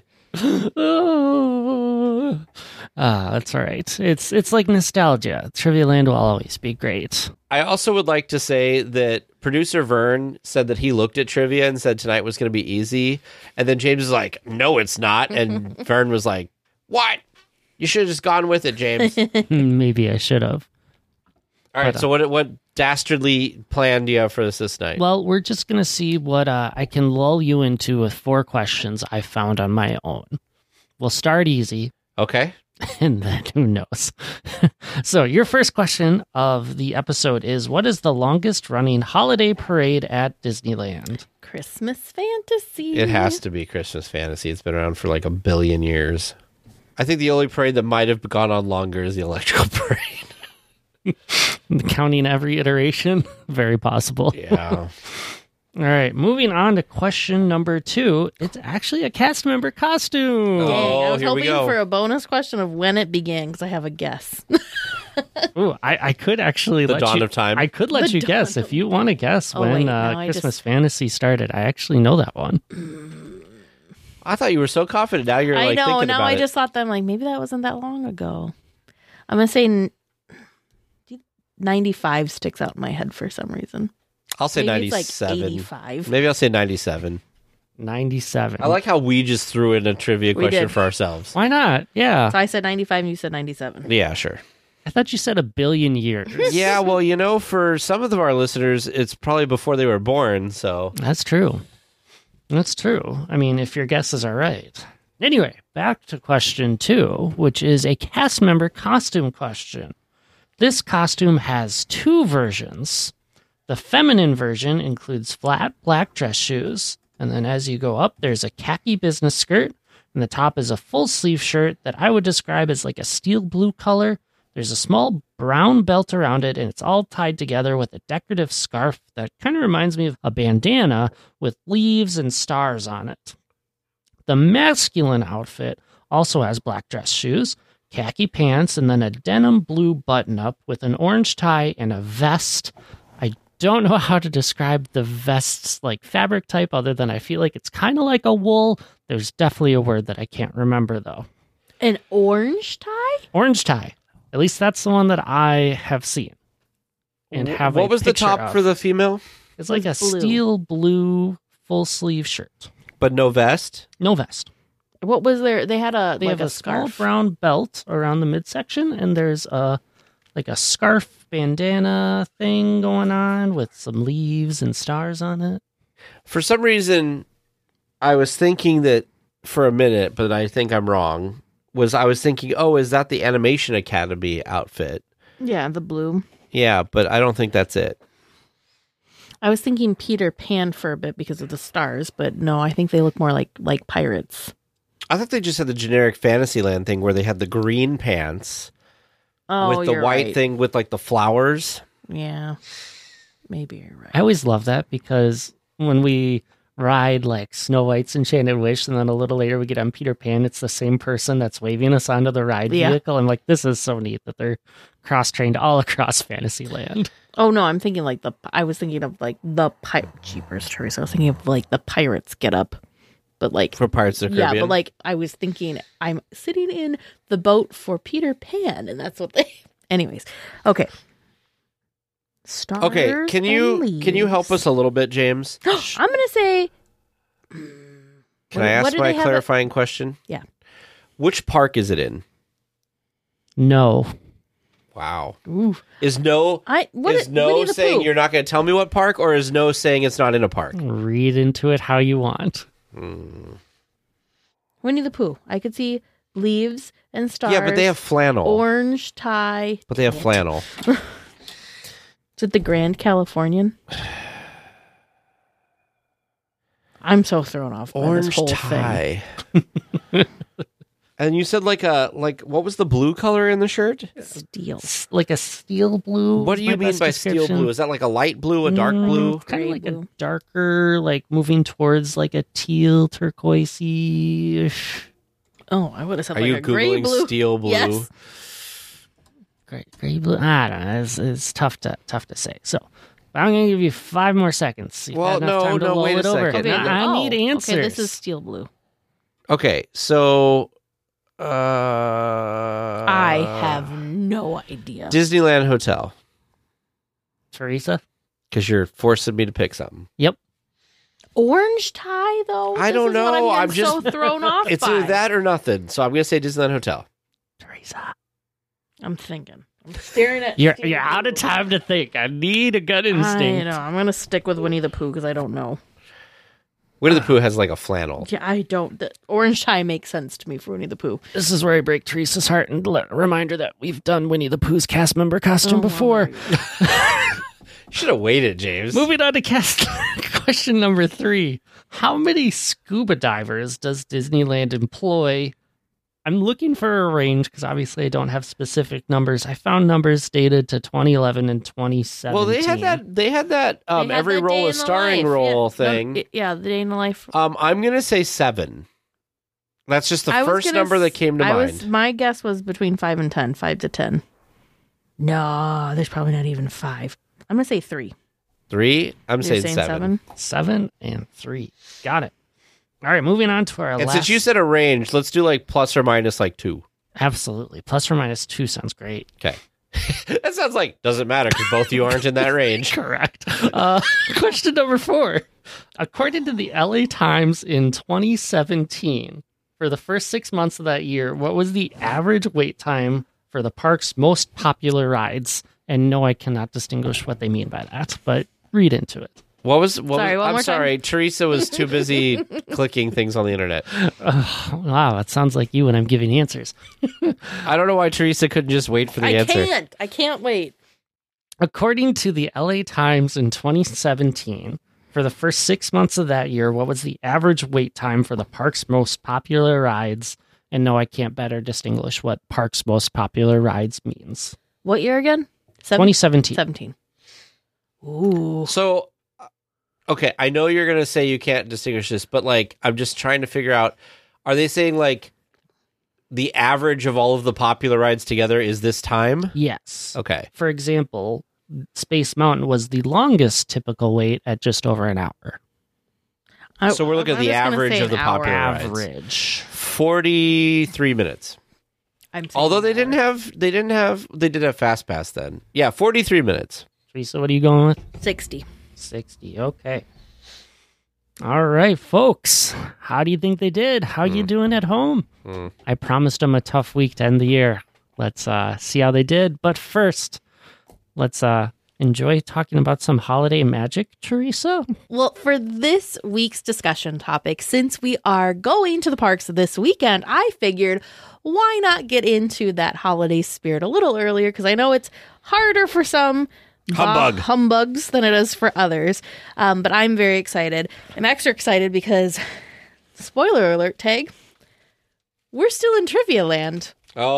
Oh. Ah, that's all right. It's it's like nostalgia. Trivia Land will always be great. I also would like to say that producer Vern said that he looked at trivia and said tonight was going to be easy, and then James was like, "No, it's not," and Vern was like, "What? You should have just gone with it, James." Maybe I should have. All right. But, uh, So what what dastardly plan do you have for us this night? Well, we're just going to see what uh, I can lull you into with four questions I found on my own. We'll start easy, Okay. and then who knows? So, your first question of the episode is, what is the longest running holiday parade at Disneyland? Christmas fantasy. It has to be Christmas Fantasy. It's been around for like a billion years. I think the only parade that might have gone on longer is the Electrical Parade. Counting every iteration? Very possible. Yeah. All right, moving on to question number two. It's actually a cast member costume. Oh. Dang, I was here we hoping go. for a bonus question of when it began, because I have a guess. Ooh, I, I could actually The let dawn you, of time. I could let The you dawn guess of- if you want to guess Oh, when wait, uh, no, I Christmas just- Fantasy started. I actually know that one. I thought you were so confident. Now you're I like know. thinking Now about I it. just thought that I'm like, maybe that wasn't that long ago. I'm gonna say n- ninety-five sticks out in my head for some reason. I'll say Maybe it's ninety-seven. like eighty-five. Maybe I'll say ninety-seven. ninety-seven. I like how we just threw in a trivia We question did. for ourselves. Why not? Yeah. So I said ninety-five, and you said ninety-seven. Yeah, sure. I thought you said a billion years. Yeah, well, you know, for some of our listeners, it's probably before they were born. So That's true. That's true. I mean, if your guesses are right. Anyway, back to question two, which is a cast member costume question. This costume has two versions. The feminine version includes flat black dress shoes, and then as you go up, there's a khaki business skirt, and the top is a full sleeve shirt that I would describe as like a steel blue color. There's a small brown belt around it, and it's all tied together with a decorative scarf that kind of reminds me of a bandana with leaves and stars on it. The masculine outfit also has black dress shoes, khaki pants, and then a denim blue button-up with an orange tie and a vest. I don't know how to describe the vest's like fabric type other than I feel like it's kind of like a wool. There's definitely a word that I can't remember, though. An orange tie? Orange tie. At least that's the one that I have seen. And have a what was the picture top of. for the female? It's like a It's blue. steel blue full sleeve shirt. But no vest. No vest. What was there? They had a They like have a, a small scarf. brown belt around the midsection, and there's a like a scarf bandana thing going on with some leaves and stars on it. For some reason, I was thinking that for a minute, but I think I'm wrong. Was I was thinking, oh, is that the Animation Academy outfit? Yeah, the blue. Yeah, but I don't think that's it. I was thinking Peter Pan for a bit because of the stars, but no, I think they look more like like pirates. I thought they just had the generic Fantasyland thing where they had the green pants Oh, with the you're white right. thing with like the flowers. Yeah, maybe you're right. I always love that because when we ride like Snow White's Enchanted Wish, and then a little later we get on Peter Pan, it's the same person that's waving us onto the ride Yeah. vehicle. I'm like, this is so neat that they're cross-trained all across Fantasyland. Oh no, I'm thinking like the. I was thinking of like the pirate Jeepers Teresa. I was thinking of like the pirates get up, but like For Pirates of the yeah, Caribbean. but like I was thinking I'm sitting in the boat for Peter Pan, and that's what they. Anyways, okay. Stars. Okay, can you and can you help leaves. us a little bit, James? I'm gonna say. Can What- I what ask do my they have it- clarifying question? Yeah. Which park is it in? No. Wow. Ooh. Is no I what is it- no Winnie the saying Pooh. you're not going to tell me what park, or is no saying it's not in a park? Read into it how you want. Winnie the Pooh. I could see leaves and stars. Yeah, but they have flannel. orange tie. but they have flannel. Is it the Grand Californian? I'm so thrown off by this Orange whole tie. And you said like a like what was the blue color in the shirt? thing. Steel. S- Like a steel blue. What do is you my mean best by steel description. blue? Is that like a light blue, a dark Mm, blue? Kind of Gray like blue. a darker, like moving towards like a teal turquoisey-ish. Oh, I would have said Are like you a gray googling blue. steel blue? Yes. Gray, gray blue. I don't know. It's, it's tough to tough to say. So I'm gonna give you five more seconds. You've Well, had enough no, time to no, lull wait a it over. second. I, Okay, I oh, need answers. Okay, this is steel blue. Okay, so uh I have no idea. Disneyland Hotel, Teresa. because you're forcing me to pick something. Yep. Orange tie though. I This don't is what know. I'm, I'm getting just- so thrown off. It's by. either that or nothing. So I'm gonna say Disneyland Hotel. Teresa. I'm thinking. I'm staring at. You're steel you're out of blue. time to think. I need a gut I instinct. know. I'm gonna stick with Winnie the Pooh because I don't know. Winnie the Pooh has like a flannel. Yeah, I don't. The orange tie makes sense to me for Winnie the Pooh. This is where I break Teresa's heart and let, reminder that we've done Winnie the Pooh's cast member costume Oh, before. Should have waited, James. Moving on to cast question number three. How many scuba divers does Disneyland employ? I'm looking for a range because obviously I don't have specific numbers. I found numbers dated to twenty eleven and twenty seventeen. Well, they had that. They had that. Um, They had every the day role in is the starring life. role Yeah, no, thing. it- yeah, the day in the life. Um, I'm gonna say seven. That's just the I was first gonna number that s- came to I mind. Was, my guess was between five and ten, five to ten. No, there's probably not even five. I'm gonna say three. Three. I'm You're saying, seven. seven and three. Got it. All right, moving on to our And last. since you said a range, let's do like plus or minus like two. Absolutely. Plus or minus two sounds great. Okay. That sounds like doesn't matter because both of you aren't in that range. Correct. Uh, question number four. According to the L A Times in twenty seventeen, for the first six months of that year, what was the average wait time for the park's most popular rides? And no, I cannot distinguish what they mean by that, but read into it. What was? What Sorry, was, one I'm more time. sorry. Teresa was too busy clicking things on the internet. Oh, wow, that sounds like you when I'm giving answers. I don't know why Teresa couldn't just wait for the I answer. can't. I can't wait. According to the L A Times in twenty seventeen, for the first six months of that year, what was the average wait time for the park's most popular rides? And no, I can't better distinguish what park's most popular rides means. What year again? Seven- twenty seventeen. seventeen. Ooh. So, uh, okay, I know you're gonna say you can't distinguish this, but like, I'm just trying to figure out: are they saying like the average of all of the popular rides together is this time? Yes. Okay. For example, Space Mountain was the longest typical wait at just over an hour. I- So we're looking at I'm the just gonna average say of an the hour. popular rides. Average. forty-three minutes. I'm saying Although they an didn't hour. have, they didn't have, they did have Fast Pass then. Yeah, forty-three minutes. Teresa, what are you going with? sixty. sixty. Okay. All right, folks. How do you think they did? How you doing at home? Mm. I promised them a tough week to end the year. Let's uh, see how they did. But first, let's uh, enjoy talking about some holiday magic, Teresa. Well, for this week's discussion topic, since we are going to the parks this weekend, I figured why not get into that holiday spirit a little earlier? Because I know it's harder for some Humbug. uh, humbugs than it is for others. Um, but I'm very excited. I'm extra excited because, spoiler alert, Tag, we're still in Trivia Land.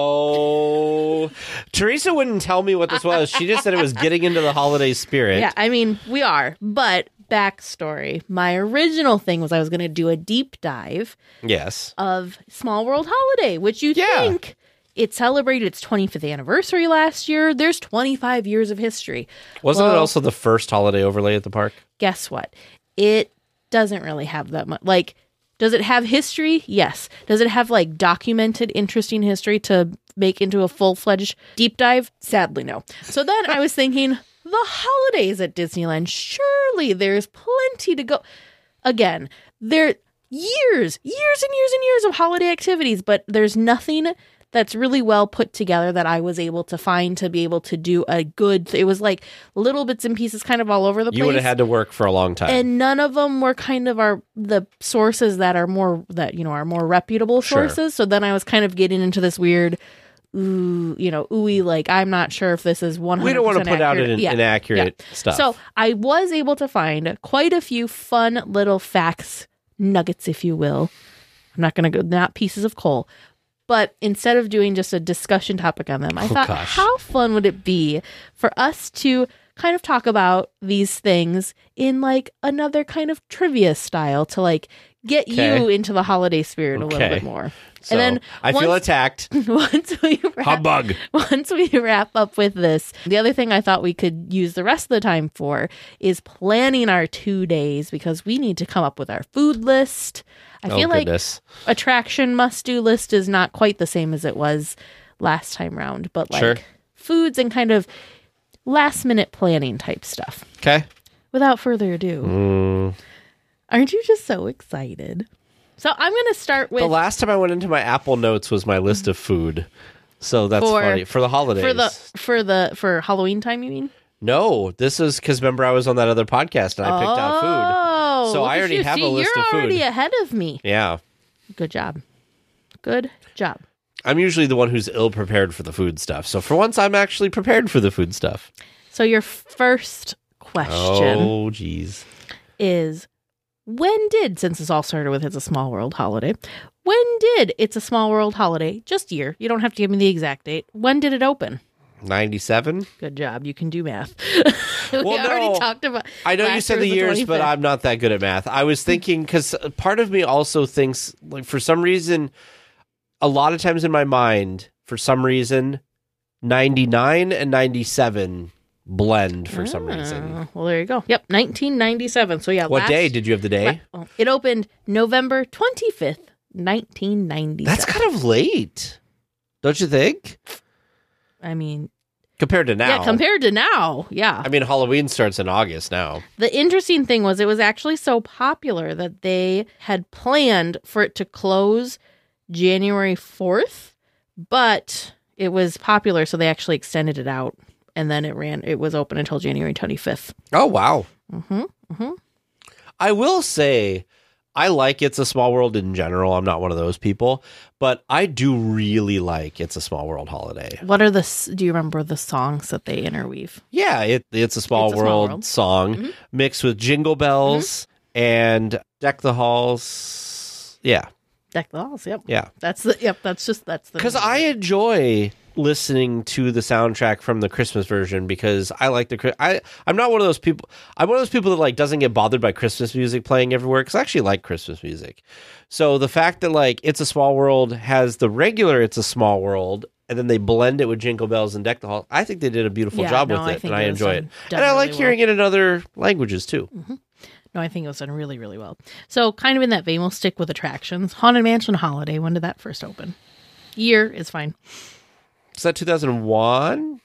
Oh, Teresa wouldn't tell me what this was. She just said it was getting into the holiday spirit. Yeah, I mean, we are. But backstory, my original thing was I was going to do a deep dive Yes. of Small World Holiday, which you Yeah. think it celebrated its twenty-fifth anniversary last year. There's twenty-five years of history. Wasn't it Well- also the first holiday overlay at the park? Guess what? It doesn't really have that much. Like, does it have history? Yes. Does it have like documented interesting history to make into a full-fledged deep dive? Sadly, no. So then I was thinking, the holidays at Disneyland. Surely there's plenty to go. Again, there years, years and years and years of holiday activities, but there's nothing that's really well put together that I was able to find to be able to do a good. It was like little bits and pieces kind of all over the place. You would have had to work for a long time. And none of them were kind of our the sources that are more that you know are more reputable sources. Sure. So then I was kind of getting into this weird, ooh, you know, ooey, like I'm not sure if this is one hundred percent We don't want to put accurate. out an, yeah. inaccurate yeah. stuff. So I was able to find quite a few fun little facts, nuggets, if you will. I'm not going to go not pieces of coal. But instead of doing just a discussion topic on them, I Oh, thought, gosh. how fun would it be for us to kind of talk about these things in like another kind of trivia style to like get Okay. you into the holiday spirit a little Okay. bit more. So, and then I feel once- attacked. once we wrap, Humbug. once we wrap up with this, the other thing I thought we could use the rest of the time for is planning our two days because we need to come up with our food list. I Oh, feel like goodness. attraction must-do list is not quite the same as it was last time round, but like Sure. foods and kind of last-minute planning type stuff. Okay. Without further ado, Mm. aren't you just so excited? So I'm going to start with The last time I went into my Apple Notes was my list of food. So that's For- funny. For the holidays. for the for the for Halloween time. You mean? No, this is because remember I was on that other podcast and I picked out food. Oh, So look I at already you. have See, a list you're of food. already ahead of me. Yeah. Good job. Good job. I'm usually the one who's ill prepared for the food stuff. So for once, I'm actually prepared for the food stuff. So your first question Oh, geez. is, when did, since this all started with It's a Small World holiday, when did It's a Small World holiday, just year, you don't have to give me the exact date, when did it open? ninety-seven? Good job. You can do math. we Well, no. already talked about I know you last said the year was years, but twenty-fifth. I'm not that good at math. I was thinking, because part of me also thinks, like, for some reason, a lot of times in my mind, for some reason, ninety-nine and ninety-seven blend for some reason. Oh, well, there you go. Yep, nineteen ninety-seven. So yeah, What last, day? Did you have the day? Oh, it opened November twenty-fifth, nineteen ninety-seven. That's kind of late. Don't you think? I mean, Compared to now. yeah, compared to now, yeah. I mean, Halloween starts in August now. The interesting thing was it was actually so popular that they had planned for it to close January fourth, but it was popular, so they actually extended it out, and then it ran. It was open until January twenty-fifth. Oh, wow. Mm-hmm. Mm-hmm. I will say, I like It's a Small World in general. I'm not one of those people, but I do really like It's a Small World holiday. What are the? s- Do you remember the songs that they interweave? Yeah, it, It's a Small, It's a Small World, World. song Mhm. mixed with Jingle Bells and Deck the Halls. Yeah, Deck the Halls. Yep. yeah. That's the. Yep. That's just that's the. Because I enjoy listening to the soundtrack from the Christmas version because I like the Chri- I I'm not one of those people. I'm one of those people that like doesn't get bothered by Christmas music playing everywhere because I actually like Christmas music. So the fact that like It's a Small World has the regular It's a Small World and then they blend it with Jingle Bells and Deck the Halls, I think they did a beautiful Yeah, job no, with I it, think and I it was enjoy done- it. done And I like really hearing it in other languages too. No, I think it was done really, really well. So, kind of in that vein, we'll stick with attractions. Haunted Mansion Holiday. When did that first open? Year is fine. Is that two thousand one?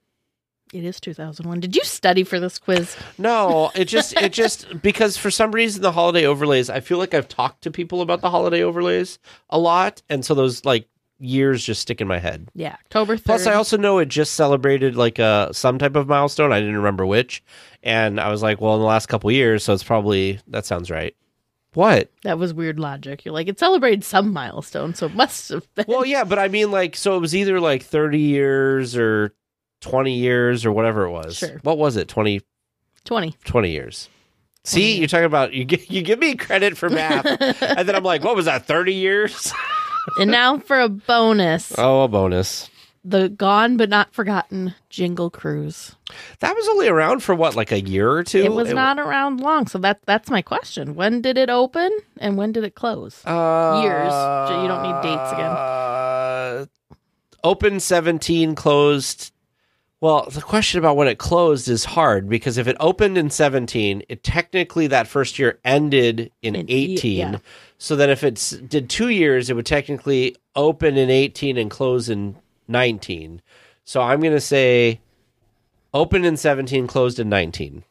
It is two thousand one. Did you study for this quiz? No, it just it just because for some reason the holiday overlays, I feel like I've talked to people about the holiday overlays a lot, and so those like years just stick in my head. Yeah, October third. Plus, I also know it just celebrated like uh, some type of milestone. I didn't remember which, and I was like, well, in the last couple years, so it's probably that sounds right. What? That was weird logic. You're like, it celebrated some milestone, so it must have been. Well, yeah, but I mean, like, so it was either like thirty years or twenty years or whatever it was. Sure. What was it? twenty, twenty. twenty years. See, you're talking about you. Give, you give me credit for math, and then I'm like, what was that? Thirty years? And now for a bonus. Oh, a bonus. The Gone But Not Forgotten Jingle Cruise. That was only around for what, like a year or two? It was not around long, so that that's my question. When did it open and when did it close? Uh, Years. So you don't need dates again. Uh, open seventeen, closed. Well, the question about when it closed is hard because if it opened in seventeen, it technically that first year ended in In- eighteen. yeah. So then if it did two years, it would technically open in eighteen and close in nineteen. So I'm going to say Opened in seventeen, closed in nineteen.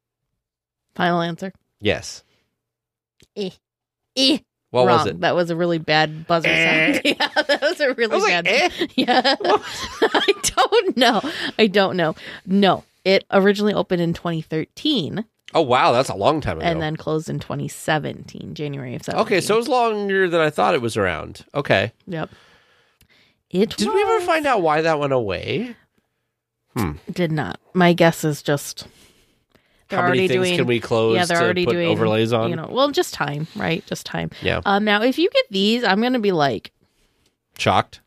Final answer. Yes. Eh. Eh. What Wrong. was it? That was a really bad buzzer Eh. sound. Yeah, that was a really I was like, bad. eh? Yeah. I don't know. I don't know. No, it originally opened in twenty thirteen Oh, wow. That's a long time ago. and then closed in twenty seventeen, January of seventeen. Okay, so it was longer than I thought it was around. Okay. Yep. It Did was, we ever find out why that went away? Did not. My guess is just they're How many already things doing. can we close yeah, they're to already put doing overlays on? You know, well, just time, right? Just time. Yeah. Um. Now, if you get these, I'm gonna be like, Shocked?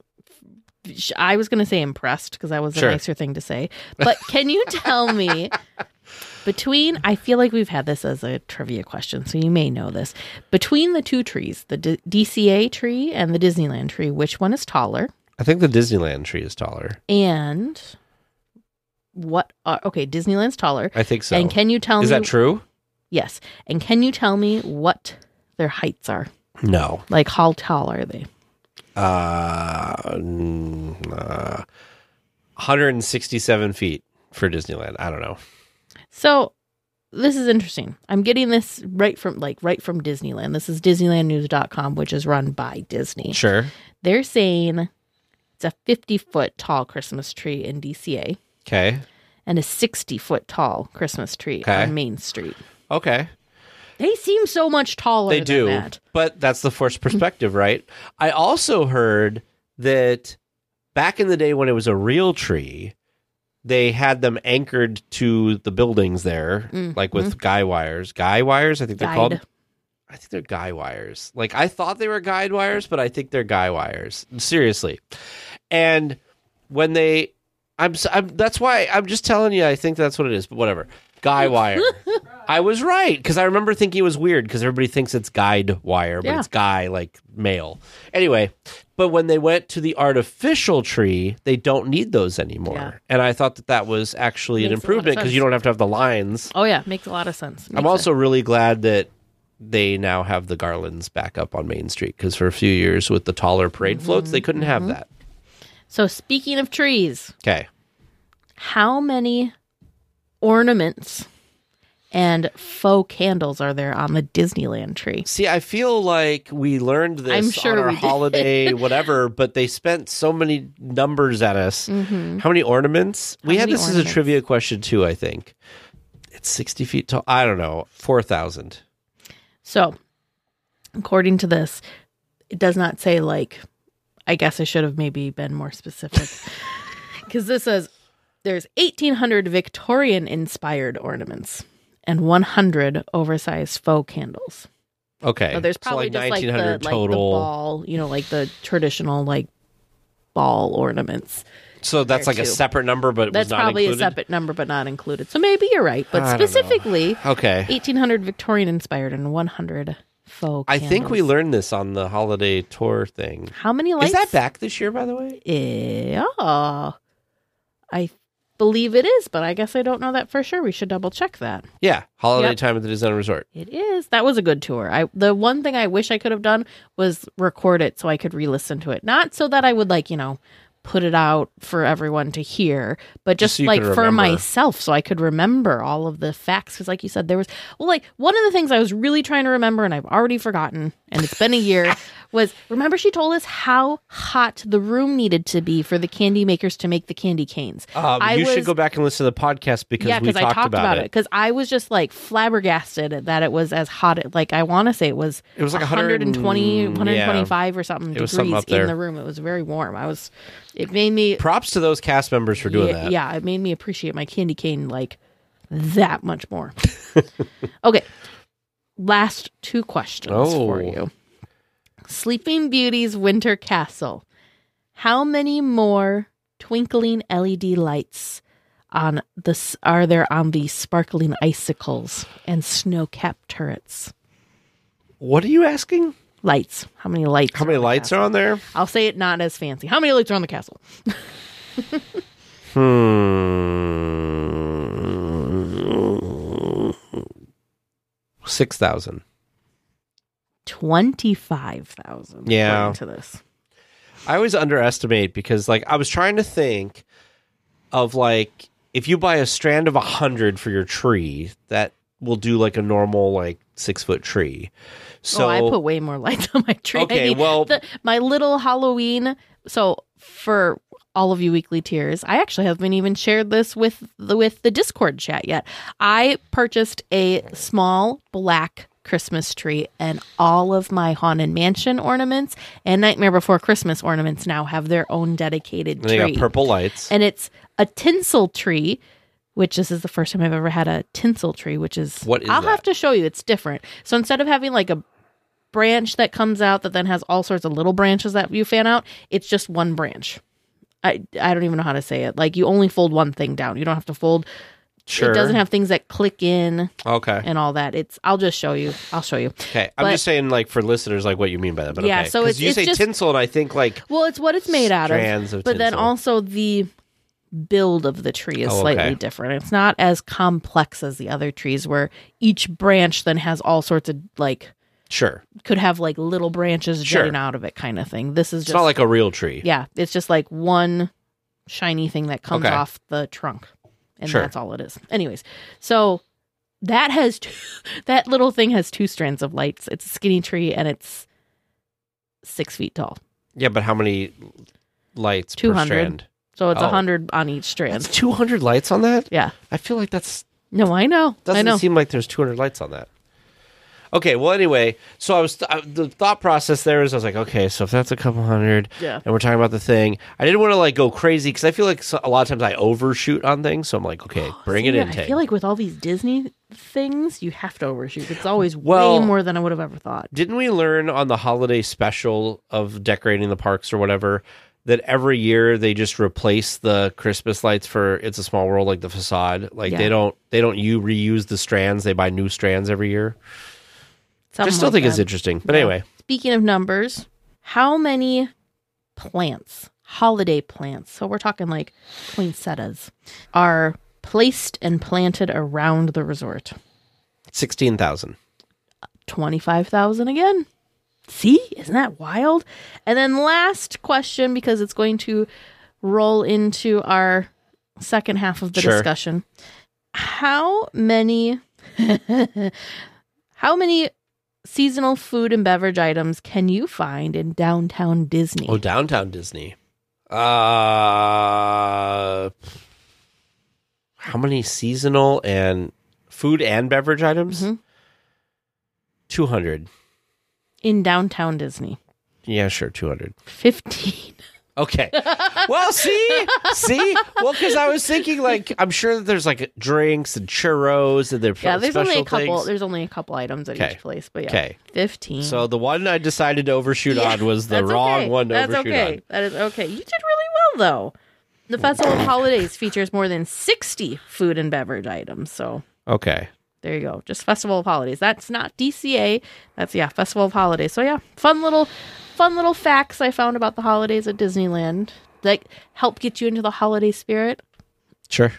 sh- I was gonna say impressed because that was a Sure. nicer thing to say. But can you tell me between? I feel like we've had this as a trivia question, so you may know this. Between the two trees, the D- DCA tree and the Disneyland tree, which one is taller? I think the Disneyland tree is taller. And what? Are, okay, Disneyland's taller. I think so. And can you tell is me? that true? Yes. And can you tell me what their heights are? No. Like, how tall are they? Uh, mm, uh, one hundred sixty-seven feet for Disneyland. I don't know. So, this is interesting. I'm getting this right from, like, right from Disneyland. This is Disneyland News dot com, which is run by Disney. Sure. They're saying it's a fifty-foot tall Christmas tree in D C A Okay. and a sixty-foot tall Christmas tree Okay. on Main Street. Okay. They seem so much taller They than do. that. But that's the forced perspective, right? I also heard that back in the day when it was a real tree, they had them anchored to the buildings there, Mm, like with guy wires. Guy wires, I think they're Guide. called. I think they're guy wires. Like, I thought they were guide wires, but I think they're guy wires. Seriously. And when they, I'm, s- I'm that's why I'm just telling you, I think that's what it is, but whatever. Guy wire. I was right, because I remember thinking it was weird, because everybody thinks it's guide wire, but Yeah. it's guy, like male. Anyway, but when they went to the artificial tree, they don't need those anymore. Yeah. And I thought that that was actually an Makes a lot of improvement, because you sense. don't have to have the lines. Oh, yeah. Makes a lot of sense. I'm Makes also really glad that they now have the garlands back up on Main Street, because for a few years with the taller parade Mm-hmm. floats, they couldn't have that. So, speaking of trees, Okay. how many ornaments and faux candles are there on the Disneyland tree? See, I feel like we learned this I'm sure on our we did. holiday, whatever, but they spent so many numbers at us. How many ornaments? we had Mm-hmm. many this as a ornaments? trivia question too, I think. It's sixty feet tall. I don't know. four thousand. So, according to this, it does not say, like, I guess I should have maybe been more specific. Because this says there's eighteen hundred Victorian inspired ornaments and one hundred oversized faux candles. Okay. So there's probably so like just like the, nineteen hundred like the total. ball, you know, like the traditional like ball ornaments. so that's there like a too. separate number, but it That's was not probably included? a separate number, but not included. So maybe you're right. But I don't know. specifically, Okay. eighteen hundred Victorian inspired and one hundred faux I think we candles. learned this on the holiday tour thing. How many lights? Is that back this year, by the way? Yeah. I believe it is, but I guess I don't know that for sure. We should double check that. Yeah. Holiday Yep. time at the Disneyland Resort. It is. That was a good tour. I the one thing I wish I could have done was record it so I could re-listen to it. Not so that I would like, you know, put it out for everyone to hear, but Just just, so you like could for remember. myself so I could remember all of the facts. Because like you said, there was, well, like one of the things I was really trying to remember and I've already forgotten, and it's been a year, was remember she told us how hot the room needed to be for the candy makers to make the candy canes. Um, I you should was- go back and listen to the podcast because yeah, we because talked, I talked about, it. it. Because I was just like flabbergasted that it was as hot. Like I want to say it was. It was like one hundred twenty, one hundred, one hundred twenty-five or something It was degrees something up there. in the room. It was very warm. I was. It made me. Props to those cast members for doing yeah, that. yeah, it made me appreciate my candy cane like that much more. Okay, last two questions Oh. for you. Sleeping Beauty's Winter Castle. How many more twinkling L E D lights on the s- are there on the sparkling icicles and snow-capped turrets? What are you asking? Lights. How many lights? How many lights are on there? I'll say it not as fancy. How many lights are on the castle? Hmm. Six thousand. Twenty-five thousand. Yeah. According to this. I always underestimate because, like, I was trying to think of like if you buy a strand of a hundred for your tree, that will do like a normal like six foot tree. So oh, I put way more lights on my tree. Okay, I mean, well- the, my little Halloween. So for all of you weekly tiers, I actually haven't even shared this with the with the Discord chat yet. I purchased a small black Christmas tree, and all of my Haunted Mansion ornaments and Nightmare Before Christmas ornaments now have their own dedicated and tree. they got purple lights. And it's a tinsel tree, which this is the first time I've ever had a tinsel tree, which is What is I'll that? have to show you. It's different. So instead of having like a branch that comes out that then has all sorts of little branches that you fan out, it's just one branch. I I don't even know how to say it. Like you only fold one thing down. You don't have to fold. Sure. It doesn't have things that click in Okay. and all that. It's I'll just show you. I'll show you. Okay. I'm But- just saying, like, for listeners, like, what you mean by that. But Yeah, okay. so 'Cause it's- you it's say just- tinsel, and I think, like, Well, it's what it's made out strands of. of But then tinsel. also the build of the tree is Oh, slightly okay. different. It's not as complex as the other trees where each branch then has all sorts of like sure. could have like little branches Sure. jutting out of it kind of thing. This is It's just not like a real tree. yeah, it's just like one shiny thing that comes Okay. off the trunk. And Sure. that's all it is. Anyways, so that has two, that little thing has two strands of lights. It's a skinny tree and it's six feet tall. Yeah, but how many lights two per hundred. strand? So it's a Oh. hundred on each strand. That's two hundred lights on that? Yeah. I feel like that's No, I know. I doesn't know. seem like there's two hundred lights on that. Okay, well, anyway, so I was th- the thought process there is I was like, okay, so if that's a couple hundred, Yeah. and we're talking about the thing, I didn't want to like go crazy because I feel like so, a lot of times I overshoot on things, so I'm like, okay, bring it Yeah, in. I Tig. feel like with all these Disney things, you have to overshoot. It's always Well- way more than I would have ever thought. Didn't we learn on the holiday special of decorating the parks or whatever that every year they just replace the Christmas lights for It's a Small World, like the facade? Like Yeah. they don't they don't you reuse the strands; they buy new strands every year. I Something still like think it's that. interesting. But Yeah. anyway, Speaking of numbers, how many plants, holiday plants, so we're talking like poinsettias, are placed and planted around the resort? sixteen thousand. twenty-five thousand again. See? Isn't that wild? And then last question, because it's going to roll into our second half of the Sure. discussion. How many how many seasonal food and beverage items can you find in downtown Disney? Oh, downtown Disney. Uh, how many seasonal and food and beverage items? Mhm. two hundred. In downtown Disney. Yeah, sure, two hundred. fifteen. Okay. Well, see? See? Well, because I was thinking, like, I'm sure that there's, like, drinks and churros and there's Yeah, there's only a special couple things. there's only a couple items at Okay. each place, but yeah. Okay. fifteen. So the one I decided to overshoot Yeah, on was the that's wrong okay. one to That's overshoot okay. on. That is okay. You did really well, though. The Festival of Holidays features more than sixty food and beverage items. So Okay. there you go. Just Festival of Holidays. That's not D C A. That's, yeah, Festival of Holidays. So, yeah, fun little, fun little facts I found about the holidays at Disneyland that help get you into the holiday spirit. Sure.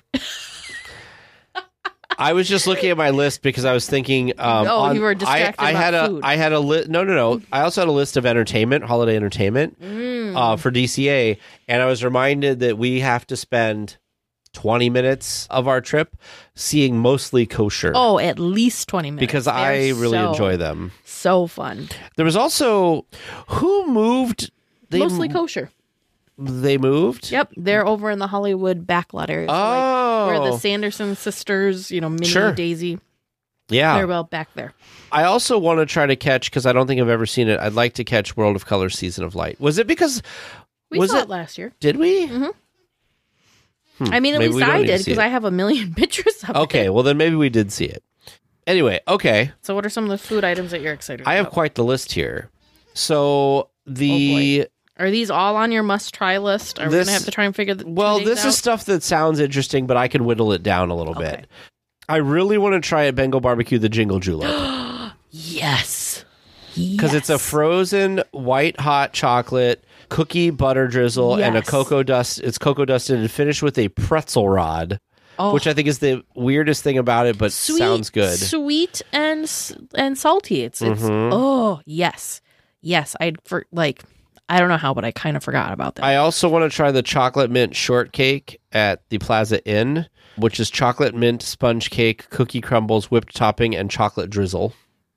I was just looking at my list because I was thinking. Um, Oh, on- you were distracted I, I about had a, food. I had a list. No, no, no. I also had a list of entertainment, holiday entertainment, Mm. uh, for D C A, and I was reminded that we have to spend twenty minutes of our trip seeing mostly kosher. Oh, at least twenty minutes. because They're I really so, enjoy them. So fun. There was also who moved. They, Mostly kosher. They moved. Yep, they're over in the Hollywood backlot area. So, Oh, like, where the Sanderson sisters, you know, Minnie, Sure. Daisy, yeah. they're well back there. I also want to try to catch because I don't think I've ever seen it. I'd like to catch World of Color Season of Light. Was it because We was saw it? it? last year. Did we? Mhm. Hmm, I mean, at maybe least we don't I need to did see because it. I have a million pictures of Okay, it. well then maybe we did see it. Anyway, okay, So, what are some of the food items that you're excited I have about? quite the list here. So the Are these all on your must-try list? Are we This- going to have to try and figure the well, two days this out? is stuff that sounds interesting, but I can whittle it down a little Okay. bit. I really want to try at Bengal Barbecue the Jingle Julep. Yes. Because it's a Yes. frozen white hot chocolate cookie butter drizzle and a Yes. cocoa dust. It's cocoa dusted and finished with a pretzel rod, Oh, which I think is the weirdest thing about it, but sweet, sounds good. Sweet and s- and salty. It's it's Mhm. oh yes, yes. I'd for like I don't know how, but I kind of forgot about that. I also want to try the chocolate mint shortcake at the Plaza Inn. which is chocolate mint sponge cake, cookie crumbles, whipped topping, and chocolate drizzle.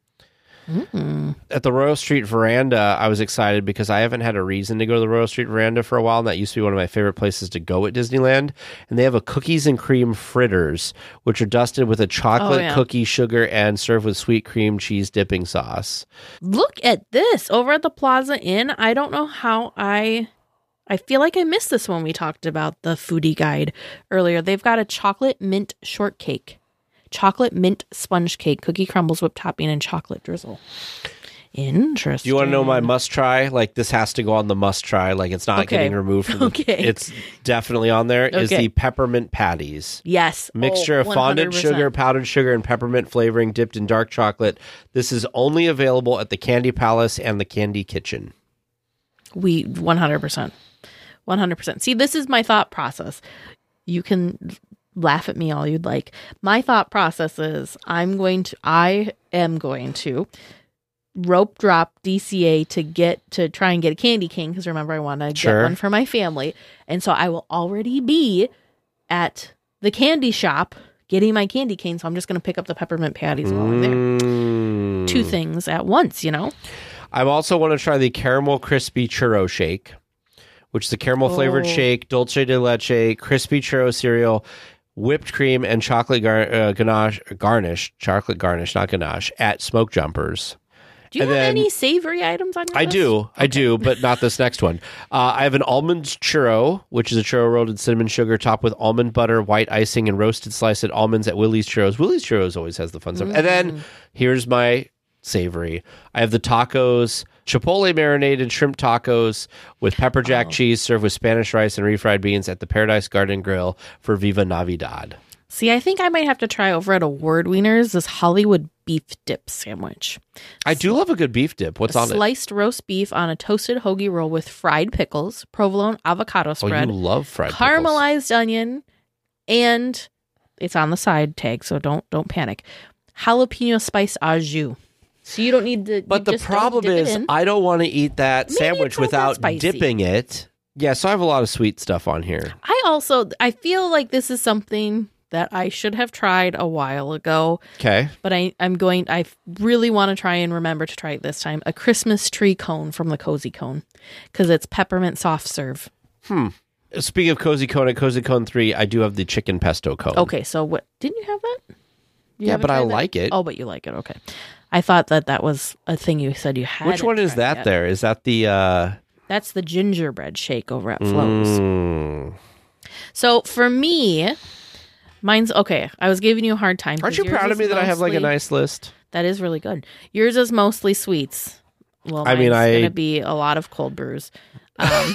Mm. At the Royal Street Veranda, I was excited because I haven't had a reason to go to the Royal Street Veranda for a while, and that used to be one of my favorite places to go at Disneyland. And they have a cookies and cream fritters, which are dusted with a chocolate Oh, yeah. cookie sugar and served with sweet cream cheese dipping sauce. Look at this over at the Plaza Inn. I don't know how I... I feel like I missed this when we talked about the foodie guide earlier. They've got a chocolate mint shortcake, chocolate mint sponge cake, cookie crumbles, whipped topping, and chocolate drizzle. Interesting. Do you want to know my must try? Like, this has to go on the must try. Like, it's not Okay. getting removed from the, Okay. It's definitely on there. Is Okay. the peppermint patties. Yes. Mixture Oh, of fondant one hundred percent. sugar, powdered sugar, and peppermint flavoring dipped in dark chocolate. This is only available at the Candy Palace and the Candy Kitchen. We one hundred percent. one hundred percent. See, this is my thought process. You can laugh at me all you'd like. My thought process is I'm going to, I am going to rope drop D C A to get, to try and get a Candy King. Because remember, I want to Sure. get one for my family. And so I will already be at the candy shop getting my Candy King. So I'm just going to pick up the peppermint patties while I'm there. Mm. Two things at once, you know? I also want to try the caramel crispy churro shake, which is a caramel flavored Oh. shake, dulce de leche, crispy churro cereal, whipped cream, and chocolate gar- uh, ganache, garnish, chocolate garnish, not ganache, at Smoke Jumpers. Do you And have then- any savory items on your I list? do, I do, but not this next one. Uh, I have an almond churro, which is a churro rolled in cinnamon sugar, topped with almond butter, white icing, and roasted sliced almonds at Willie's Churros. Willie's Churros always has the fun stuff. And Mm. then here's my savory. I have the tacos, chipotle marinated shrimp tacos with pepper jack Oh. cheese served with Spanish rice and refried beans at the Paradise Garden Grill for Viva Navidad. See, I think I might have to try over at Award Wieners this Hollywood beef dip sandwich. I do love a good beef dip. What's a on it? sliced roast beef on a toasted hoagie roll with fried pickles, provolone avocado Oh, spread, you love fried pickles. caramelized onion, and it's on the side tag, so don't don't panic. Jalapeno spice au jus. So you don't need to. But you the just don't problem dip it is, in. I don't want to eat that Maybe sandwich it's not that without spicy. dipping it. Yeah, so I have a lot of sweet stuff on here. I also I feel like this is something that I should have tried a while ago. Okay. But I, I'm going, I really want to try and remember to try it this time. A Christmas tree cone from the Cozy Cone. Because it's peppermint soft serve. Hmm. Speaking of Cozy Cone, at Cozy Cone three, I do have the chicken pesto cone. Okay, so what, didn't you have that? You Yeah, haven't but I tried that? like it. Oh, but you like it. Okay. I thought that that was a thing you said you had. Which one is that there? Is that the... uh That's the gingerbread shake over at Flo's. mm. So for me, mine's, okay, I was giving you a hard time. Aren't 'cause you yours proud of is me that I have like a mostly- nice list? That is really good. Yours is mostly sweets. Well, I mine's mean, I- going to be a lot of cold brews. Um,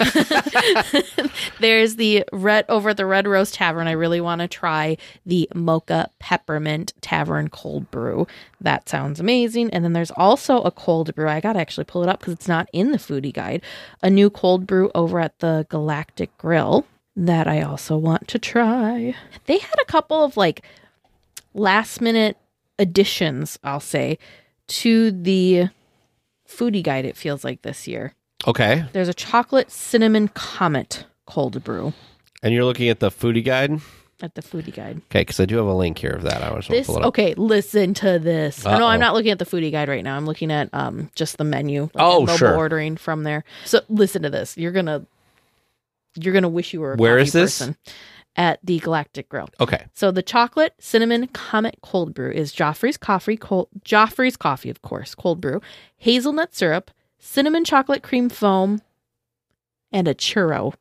there's the red over at the Red Rose Tavern. I really want to try the Mocha Peppermint Tavern Cold Brew. That sounds amazing. And then there's also a cold brew. I got to actually pull it up because it's not in the foodie guide. A new cold brew over at the Galactic Grill that I also want to try. They had a couple of like last minute additions, I'll say, to the foodie guide, it feels like this year. Okay. There's a chocolate cinnamon comet cold brew And you're looking at the foodie guide? at the foodie guide. Okay, because I do have a link here of that. I was This pull it up. okay, listen to this. Oh, no, Uh-oh. I'm not looking at the foodie guide right now. I'm looking at um just the menu. Like, Oh, and mobile sure. ordering from there. So listen to this. You're gonna you're gonna wish you were a Where coffee is this? person. At the Galactic Grill. Okay. So the chocolate cinnamon comet cold brew is Joffrey's coffee, cold, Joffrey's coffee, of course, cold brew, hazelnut syrup, cinnamon chocolate cream foam, and a churro.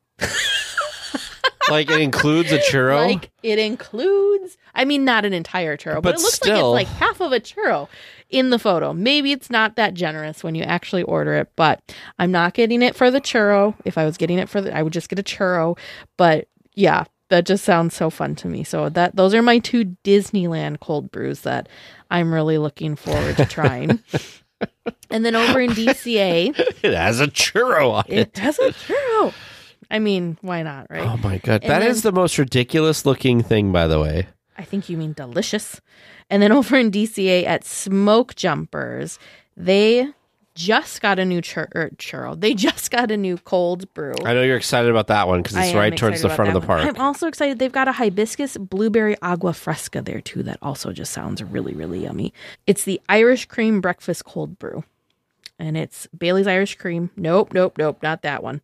Like it includes a churro? Like it includes, I mean, not an entire churro, but, But it looks still. like it's like half of a churro in the photo. Maybe it's not that generous when you actually order it, but I'm not getting it for the churro. If I was getting it for the, I would just get a churro. But yeah, that just sounds so fun to me. So that those are my two Disneyland cold brews that I'm really looking forward to trying. And then over in D C A, It has a churro on it. it has a churro. I mean, why not, right? Oh my god. And That is then- the most ridiculous looking thing, by the way. I think you mean delicious. And then over in D C A at Smoke Jumpers, they just got a new chur- er, churro. They just got a new cold brew. I know you're excited about that one because I it's am right towards excited the about front of that the park. one. I'm also excited. They've got a hibiscus blueberry agua fresca there too. That also just sounds really, really yummy. It's the Irish cream breakfast cold brew. And it's Bailey's Irish Cream. Nope, nope, nope, not that one.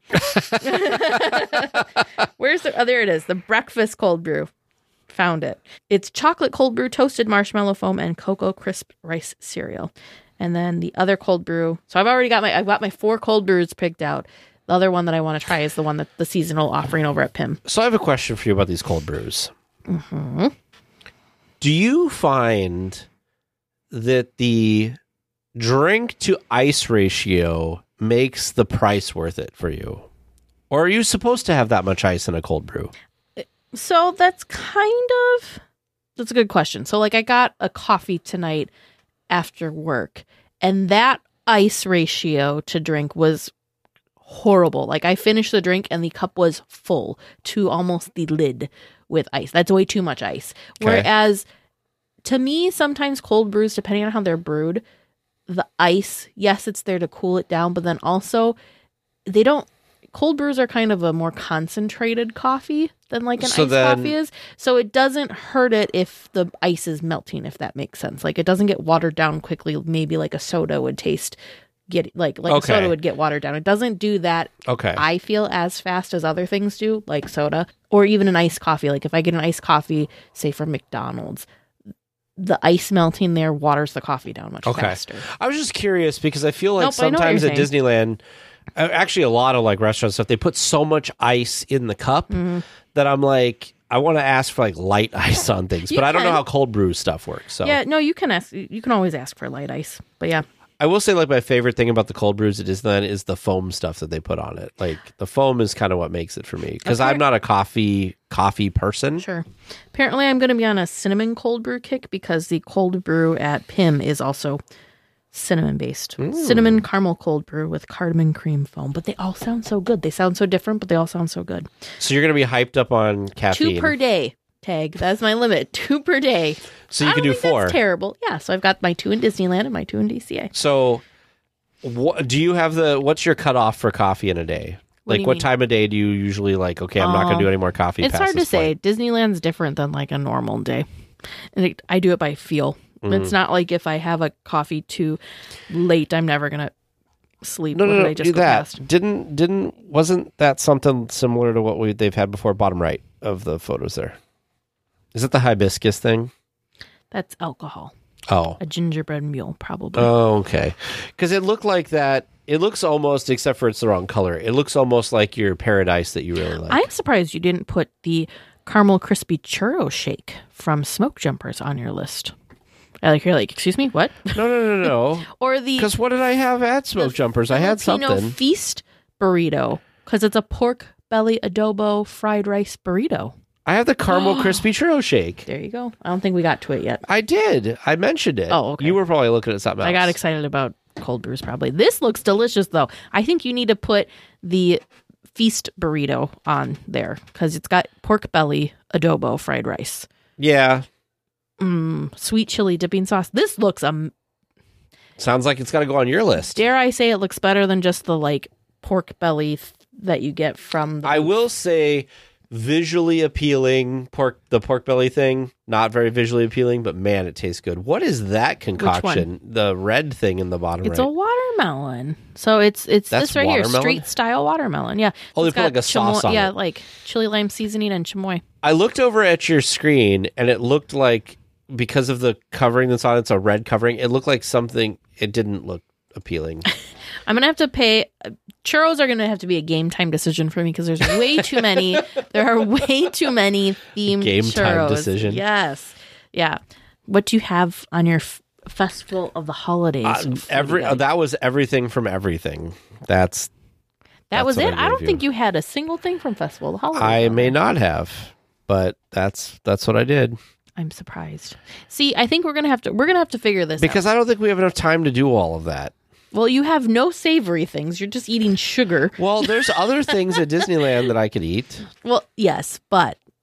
Where's the, oh, there it is. The breakfast cold brew. Found it. It's chocolate cold brew, toasted marshmallow foam, and cocoa crisp rice cereal. And then the other cold brew. So I've already got my, I've got my four cold brews picked out. The other one that I want to try is the one that the seasonal offering over at P I M. So I have a question for you about these cold brews. Mm-hmm. Do you find that the drink to ice ratio makes the price worth it for you? Or are you supposed to have that much ice in a cold brew? So that's kind of, that's a good question. So like I got a coffee tonight after work, and that ice ratio to drink was horrible. Like I finished the drink and the cup was full to almost the lid with ice. That's way too much ice. Okay. Whereas to me, sometimes cold brews, depending on how they're brewed, the ice, yes, it's there to cool it down, but then also they don't, cold brews are kind of a more concentrated coffee than like an So iced then- coffee is. So it doesn't hurt it if the ice is melting, if that makes sense. Like it doesn't get watered down quickly, maybe like a soda would taste, get like, like Okay. a soda would get watered down. It doesn't do that, Okay. I feel, as fast as other things do, like soda, or even an iced coffee. Like if I get an iced coffee, say from McDonald's, the ice melting there waters the coffee down much Okay. faster. I was just curious because I feel like Nope, I know what sometimes you're at saying. Disneyland, uh, actually a lot of like restaurant stuff, they put so much ice in the cup Mm-hmm. that I'm like, I want to ask for like light ice on things, You but I don't know can. how cold brew stuff works. So Yeah, no, you can ask. You can always ask for light ice. But yeah, I will say like my favorite thing about the cold brews at Disneyland is the foam stuff that they put on it. Like the foam is kind of what makes it for me because Okay. I'm not a coffee coffee person. sure. Apparently, I'm going to be on a cinnamon cold brew kick because the cold brew at P I M is also cinnamon based. Cinnamon caramel cold brew with cardamom cream foam. But they all sound so good. They sound so different, but they all sound so good. So you're going to be hyped up on caffeine. Two per day. Tag. That's my limit. Two per day. So you I can don't do think four. That's terrible. Yeah. So I've got my two in Disneyland and my two in D C A. So what do you have the what's your cutoff for coffee in a day? What do Like you what mean? time of day do you usually like, okay, I'm not going to Oh. do any more coffee It's past hard to this say. point? Disneyland's different than like a normal day. And it, I do it by feel. Mm-hmm. It's not like if I have a coffee too late, I'm never going to sleep. No, What no, did no. I just do go that. past? Didn't didn't wasn't that something similar to what we they've had before? Bottom right of the photos there. Is it the hibiscus thing? That's alcohol. Oh, A gingerbread mule, probably. oh, okay. Because it looked like that. It looks almost, except for it's the wrong color. It looks almost like your paradise that you really like. I'm surprised you didn't put the caramel crispy churro shake from Smoke Jumpers on your list. I like you're like, excuse me, what? no, no, no, no. Or the Because what did I have at Smoke Jumpers? I had Filipino something. feast burrito because it's a pork belly adobo fried rice burrito. I have the caramel crispy churro shake. There you go. I don't think we got to it yet. I did. I mentioned it. Oh, okay. You were probably looking at something else. I got excited about cold brews probably. This looks delicious though. I think you need to put the feast burrito on there because it's got pork belly adobo fried rice. Yeah. Mm, sweet chili dipping sauce. This looks um Sounds like it's got to go on your list. dare I say it looks better than just the like pork belly th- that you get from the I will say visually appealing pork the pork belly thing, not very visually appealing, but man, it tastes good. What is that concoction? The red thing in the bottom It's right. a watermelon. So it's it's That's this right here, watermelon? street style watermelon. Yeah. Oh, they It's put, got like, a sauce on Yeah, it. like chili lime seasoning and chamoy. I looked over at your screen and it looked like, because of the covering that's on, it's a red covering. It looked like something. It didn't look appealing. I'm gonna have to pay. Uh, churros are gonna have to be a game time decision for me because there's way too many. There are way too many themed Game time churros. decision. Yes, yeah. What do you have on your f- festival of the holidays? Uh, food every guide? that was everything from everything. That's that was that's it. what I I don't gave think you. you had a single thing from festival of the holidays. I on may there. not have, but that's that's what I did. I'm surprised. See, I think we're gonna have to. We're gonna have to figure this out. Because I don't think we have enough time to do all of that. Well, you have no savory things. You're just eating sugar. Well, there's other things at Disneyland that I could eat. Well, yes, but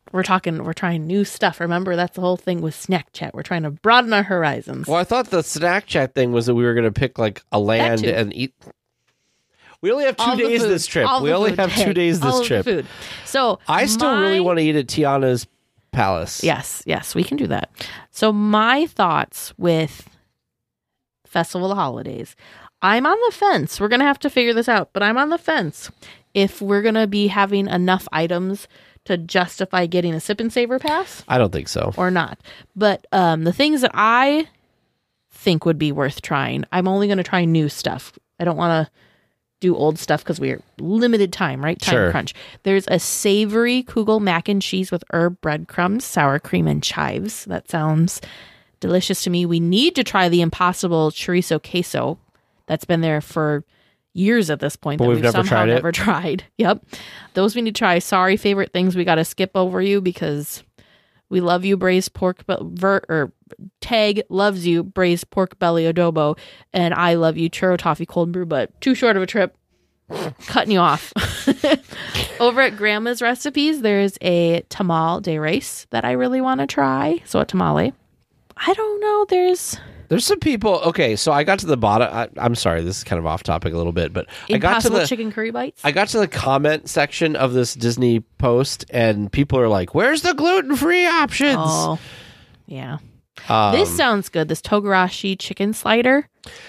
We're talking, we're trying new stuff. Remember, that's the whole thing with Snack Chat. We're trying to broaden our horizons. Well, I thought the Snack Chat thing was that we were going to pick like a land too. and eat. We only have two All the days food. this trip. All We the only food. have two Hey, days this all of the trip. food. So I still my- really want to eat at Tiana's Palace. Yes, yes, we can do that. So my thoughts with Festival of Holidays. I'm on the fence. We're going to have to figure this out, but I'm on the fence if we're going to be having enough items to justify getting a sip and savor pass I don't think so. or not. But um, the things that I think would be worth trying, I'm only going to try new stuff. I don't want to do old stuff because we're limited time, right? Time Sure. crunch. There's a savory Kugel mac and cheese with herb breadcrumbs, sour cream, and chives. That sounds delicious to me. We need to try the Impossible chorizo queso. That's been there for years at this point But that we've we've, never somehow tried it. never tried. Yep. Those we need to try. Sorry, favorite things we got to skip over you because we love you, braised pork, but ver- or Tag loves you, braised pork belly adobo, and I love you, churro toffee cold brew, but too short of a trip. Cutting you off. Over at Grandma's Recipes, there's a tamal de res that I really want to try. So a tamale. I don't know. There's There's some people. Okay, so I got to the bottom. I, I'm sorry, this is kind of off topic a little bit, but I got to Impossible the chicken curry bites. I got to the comment section of this Disney post, and people are like, "Where's the gluten free options?" Oh, yeah. Um, This sounds good. This Togarashi chicken slider.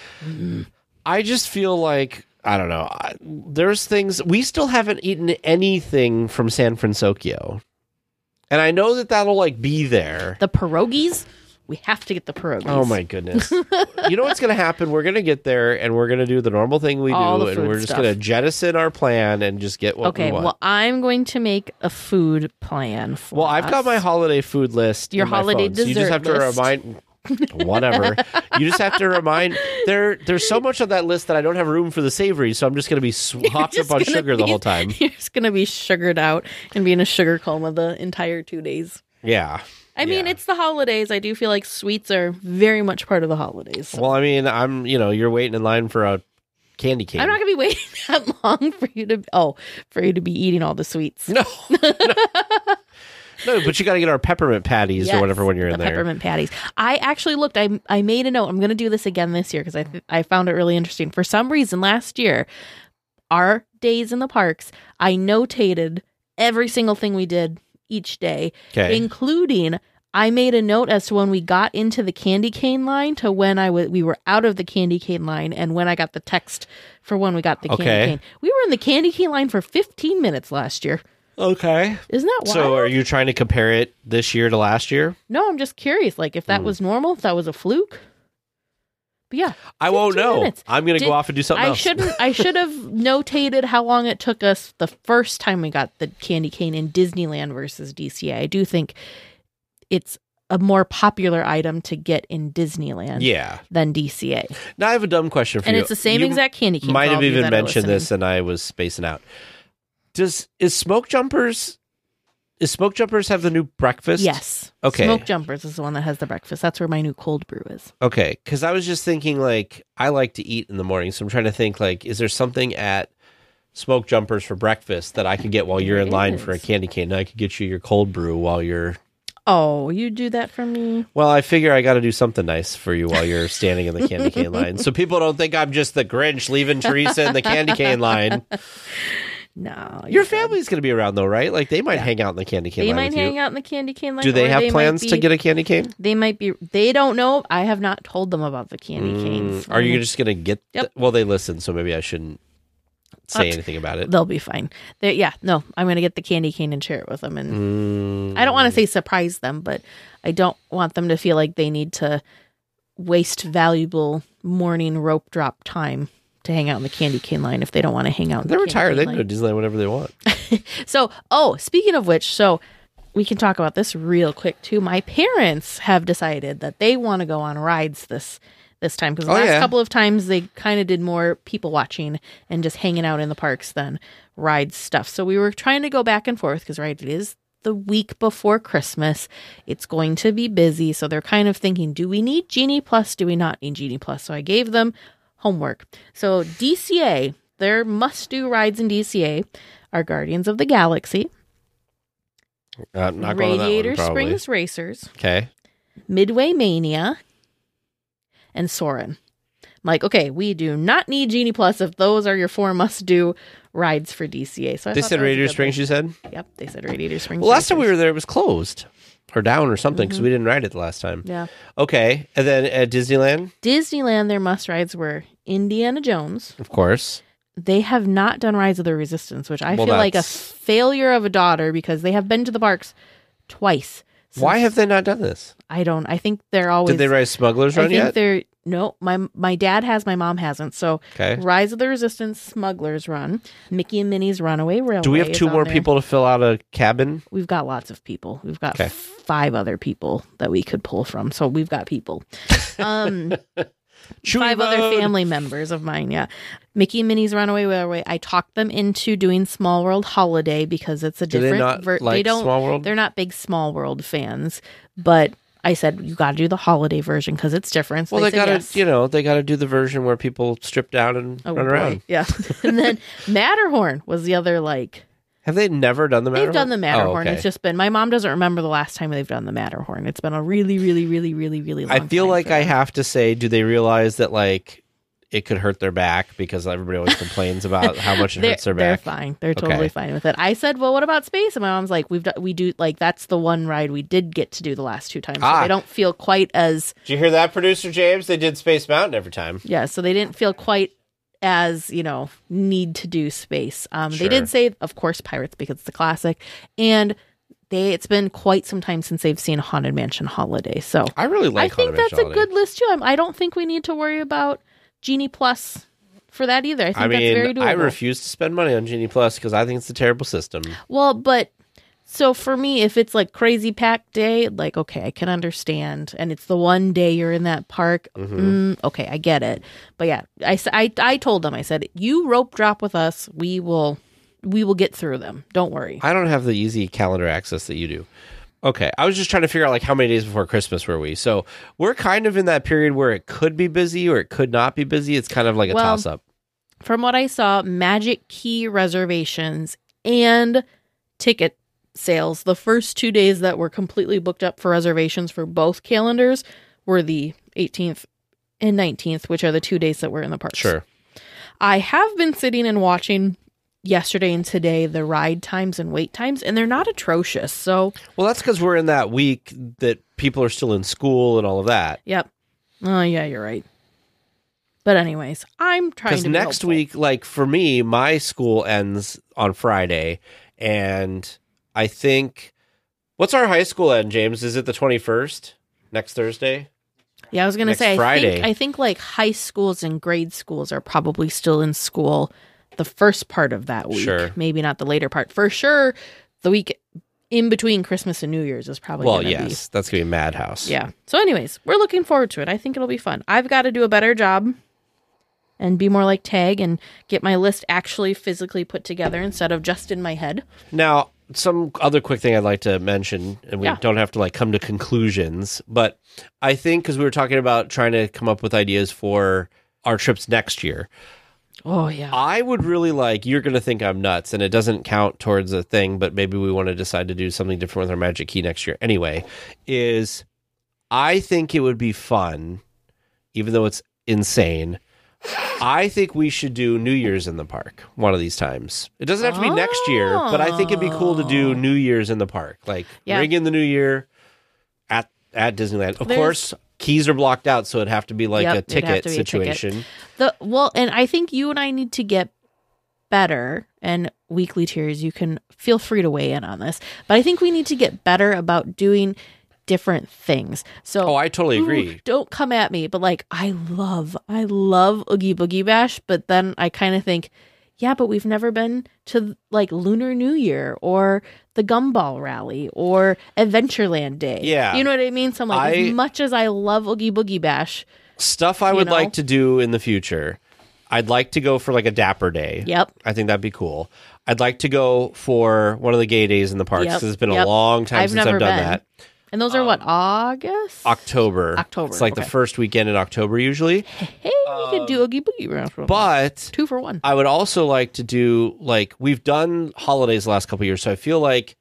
I just feel like I don't know. I, there's things we still haven't eaten anything from San Francisco, and I know that that'll like be there. The pierogies. We have to get the pierogies. Oh my goodness! You know what's going to happen? We're going to get there, and we're going to do the normal thing we All do, the and food we're just stuff. going to jettison our plan and just get what Okay, we want. well, I'm going to make a food plan for Well, I've got us. my holiday food list. Your in my holiday phone, so you just dessert have to list. remind. Whatever. You just have to remind. There, there's so much on that list that I don't have room for the savory, so I'm just going to be swapped Just up on gonna sugar the be- whole time. You're just going to be sugared out and be in a sugar coma the entire two days. Yeah. I mean, Yeah. it's the holidays. I do feel like sweets are very much part of the holidays. So Well, I mean, I'm. You know, you're waiting in line for a candy cane. I'm not going to be waiting that long for you to oh for you to be eating all the sweets. No. no. No, but you got to get our peppermint patties or Yes, whatever when you're the in there. peppermint patties. I actually looked. I I made a note. I'm going to do this again this year because I th- I found it really interesting. For some reason, last year, our days in the parks, I notated every single thing we did each day, Okay. including I made a note as to when we got into the candy cane line to when I w- we were out of the candy cane line and when I got the text for when we got the Okay. candy cane. We were in the candy cane line for fifteen minutes last year. Okay. Isn't that wild? So, are you trying to compare it this year to last year? No, I'm just curious, like if Hmm. that was normal, if that was a fluke. But yeah, I won't fifteen know. minutes. I'm going to Did- go off and do something I else. shouldn't. I should have notated how long it took us the first time we got the candy cane in Disneyland versus D C A. I do think it's a more popular item to get in Disneyland Yeah. than D C A, Now I have a dumb question for and you. it's the same You exact candy cane. Might for all have of you even that are mentioned listening. this, and I was spacing out. Does is Smoke Jumpers? Is Smoke Jumpers have the new breakfast? Yes. Okay. Smoke Jumpers is the one that has the breakfast. That's where my new cold brew is. Okay, because I was just thinking, like, I like to eat in the morning, so I'm trying to think, like, is there something at Smoke Jumpers for breakfast that I could get while you're There in line for a is. candy cane? And I could get you your cold brew while you're. Oh, you do that for me? Well, I figure I got to do something nice for you while you're standing in the candy cane line, so people don't think I'm just the Grinch leaving Teresa in the candy cane line. No. Your you're good. family's going to be around though, right? Like they might Yeah. hang out in the candy cane They line might with hang you. out in the candy cane line. Do they or have might plans to be- get a candy cane? They might be. They don't know. I have not told them about the candy Mm, canes. are you just going to get? Yep. The, well, they listen, so maybe I shouldn't say Uh, anything about it. They'll be fine. They, yeah, no, I'm going to get the candy cane and share it with them. And Mm, I don't want to say surprise them, but I don't want them to feel like they need to waste valuable morning rope drop time to hang out in the candy cane line if they don't want to hang out. In they're the retired. Candy They cane can line. go to Disneyland whenever they want. So, oh, speaking of which, so we can talk about this real quick too. My parents have decided that they want to go on rides this this time because the Oh, last yeah. couple of times they kind of did more people watching and just hanging out in the parks than ride stuff. So we were trying to go back and forth because right, it is the week before Christmas. It's going to be busy, so they're kind of thinking, do we need Genie Plus? Do we not need Genie Plus? So I gave them homework. So D C A, their must-do rides in D C A are Guardians of the Galaxy. Uh, not going on that Radiator one, probably. Springs Racers, Okay. Midway Mania, and Soarin'. I'm like, okay, we do not need Genie Plus if those are your four must-do rides for D C A. So I They thought said that was a Radiator good Springs, thing. you said? Yep, they said Radiator Springs. Well, last time we Racers. were there, it was closed or down or something because we didn't ride it the last time. Yeah. Okay. And then at Disneyland, Disneyland, their must-rides were Indiana Jones. of course. They have not done Rise of the Resistance, which I Well, feel like a that's- failure of a daughter because they have been to the parks twice. Why since- have they not done this? I don't. I think they're always. Did they ride Smuggler's I Run think yet? they're no. My my dad has. My mom hasn't. So Okay. Rise of the Resistance, Smuggler's Run, Mickey and Minnie's Runaway Railway. Do we have is two on more there. people to fill out a cabin? We've got lots of people. We've got Okay. five other people that we could pull from. So we've got people. Um, Chewy five other mode. family members of mine. Yeah, Mickey and Minnie's Runaway Railway. I talked them into doing Small World Holiday because it's a Do they different. not ver- like they don't. Small World? They're not big Small World fans, but I said you got to do the holiday version because it's different. So Well, they, said gotta, yes. you know, they gotta do the version where people strip down and Oh, run boy. around. Yeah. And then Matterhorn was the other, like, Have they never done the Matterhorn? they've done the Matterhorn. Oh, okay. It's just been, my mom doesn't remember the last time they've done the Matterhorn. It's been a really, really, really, really, really long I feel time like for I them. have to say, do they realize that like it could hurt their back because everybody always complains about how much it They're, hurts their they're back? fine. They're totally Okay. fine with it. I said, well, what about space? And my mom's like, we've done, we do, like, that's the one ride we did get to do the last two times. So Ah. they don't feel quite as, Did you hear that, producer James? They did Space Mountain every time. yeah, so they didn't feel quite as, you know, need to do space. Um, Sure. They did say, of course, Pirates because it's the classic. And they it's been quite some time since they've seen Haunted Mansion Holiday. So I really like. I think Haunted that's Mansion a Holiday. good list too. I'm, I don't think we need to worry about Genie Plus for that either. I think I that's very mean, doable. I refuse to spend money on Genie Plus because I think it's a terrible system. Well, but so for me, if it's like crazy packed day, like, okay, I can understand. And it's the one day you're in that park. Mm-hmm. Mm, okay, I get it. But yeah, I, s- I, I told them, I said, you rope drop with us. We will, we will get through them. Don't worry. I don't have the easy calendar access that you do. Okay, I was just trying to figure out like how many days before Christmas were we? So we're kind of in that period where it could be busy or it could not be busy. It's kind of like a Well, toss up. From what I saw, Magic Key reservations and ticket sales, the first two days that were completely booked up for reservations for both calendars were the eighteenth and nineteenth, which are the two days that we're in the parks. Sure. I have been sitting and watching yesterday and today the ride times and wait times, and they're not atrocious. So, Well, that's because we're in that week that people are still in school and all of that. yep. Oh, yeah, you're right. But anyways, I'm trying Because to be next helpful. week, like for me, my school ends on Friday, and I think what's our high school end, James? Is it the twenty-first next Thursday? Yeah, I was gonna next say. I Friday. think I think like high schools and grade schools are probably still in school the first part of that week. Sure. Maybe not the later part. For sure, the week in between Christmas and New Year's is probably Well, gonna yes, that's gonna be Madhouse. be. Yeah. So, anyways, we're looking forward to it. I think it'll be fun. I've got to do a better job and be more like Tag and get my list actually physically put together instead of just in my head. Now, some other quick thing I'd like to mention, and we Yeah. don't have to like come to conclusions, but I think because we were talking about trying to come up with ideas for our trips next year, Oh yeah. I would really like, you're going to think I'm nuts, and it doesn't count towards a thing, but maybe we want to decide to do something different with our Magic Key next year. Anyway, is I think it would be fun, even though it's insane. I think we should do New Year's in the park one of these times. It doesn't have to be next year, but I think it'd be cool to do New Year's in the park. Like, Yeah. ring in the new year at at Disneyland. Of There's- course, keys are blocked out, so it'd have to be like Yep, a it'd have ticket to be a ticket. situation. The well, and I think you and I need to get better. And weekly tiers, you can feel free to weigh in on this, but I think we need to get better about doing different things. So, Oh, I totally ooh, agree. don't come at me, but like, I love, I love Oogie Boogie Bash, but then I kind of think, yeah, but we've never been to like Lunar New Year or the Gumball Rally or Adventureland Day. Yeah. You know what I mean? So I'm like, I- as much as I love Oogie Boogie Bash, Stuff I You would know? like to do in the future. I'd like to go for like a Dapper Day. yep. I think that'd be cool. I'd like to go for one of the gay days in the parks Yep, because it's been yep. a long time I've since never I've done been. that. And those are what, August? October. October, It's like okay. the first weekend in October usually. Hey, we could do Oogie Boogie Bash. But two for one. I would also like to do like we've done holidays the last couple of years, so I feel like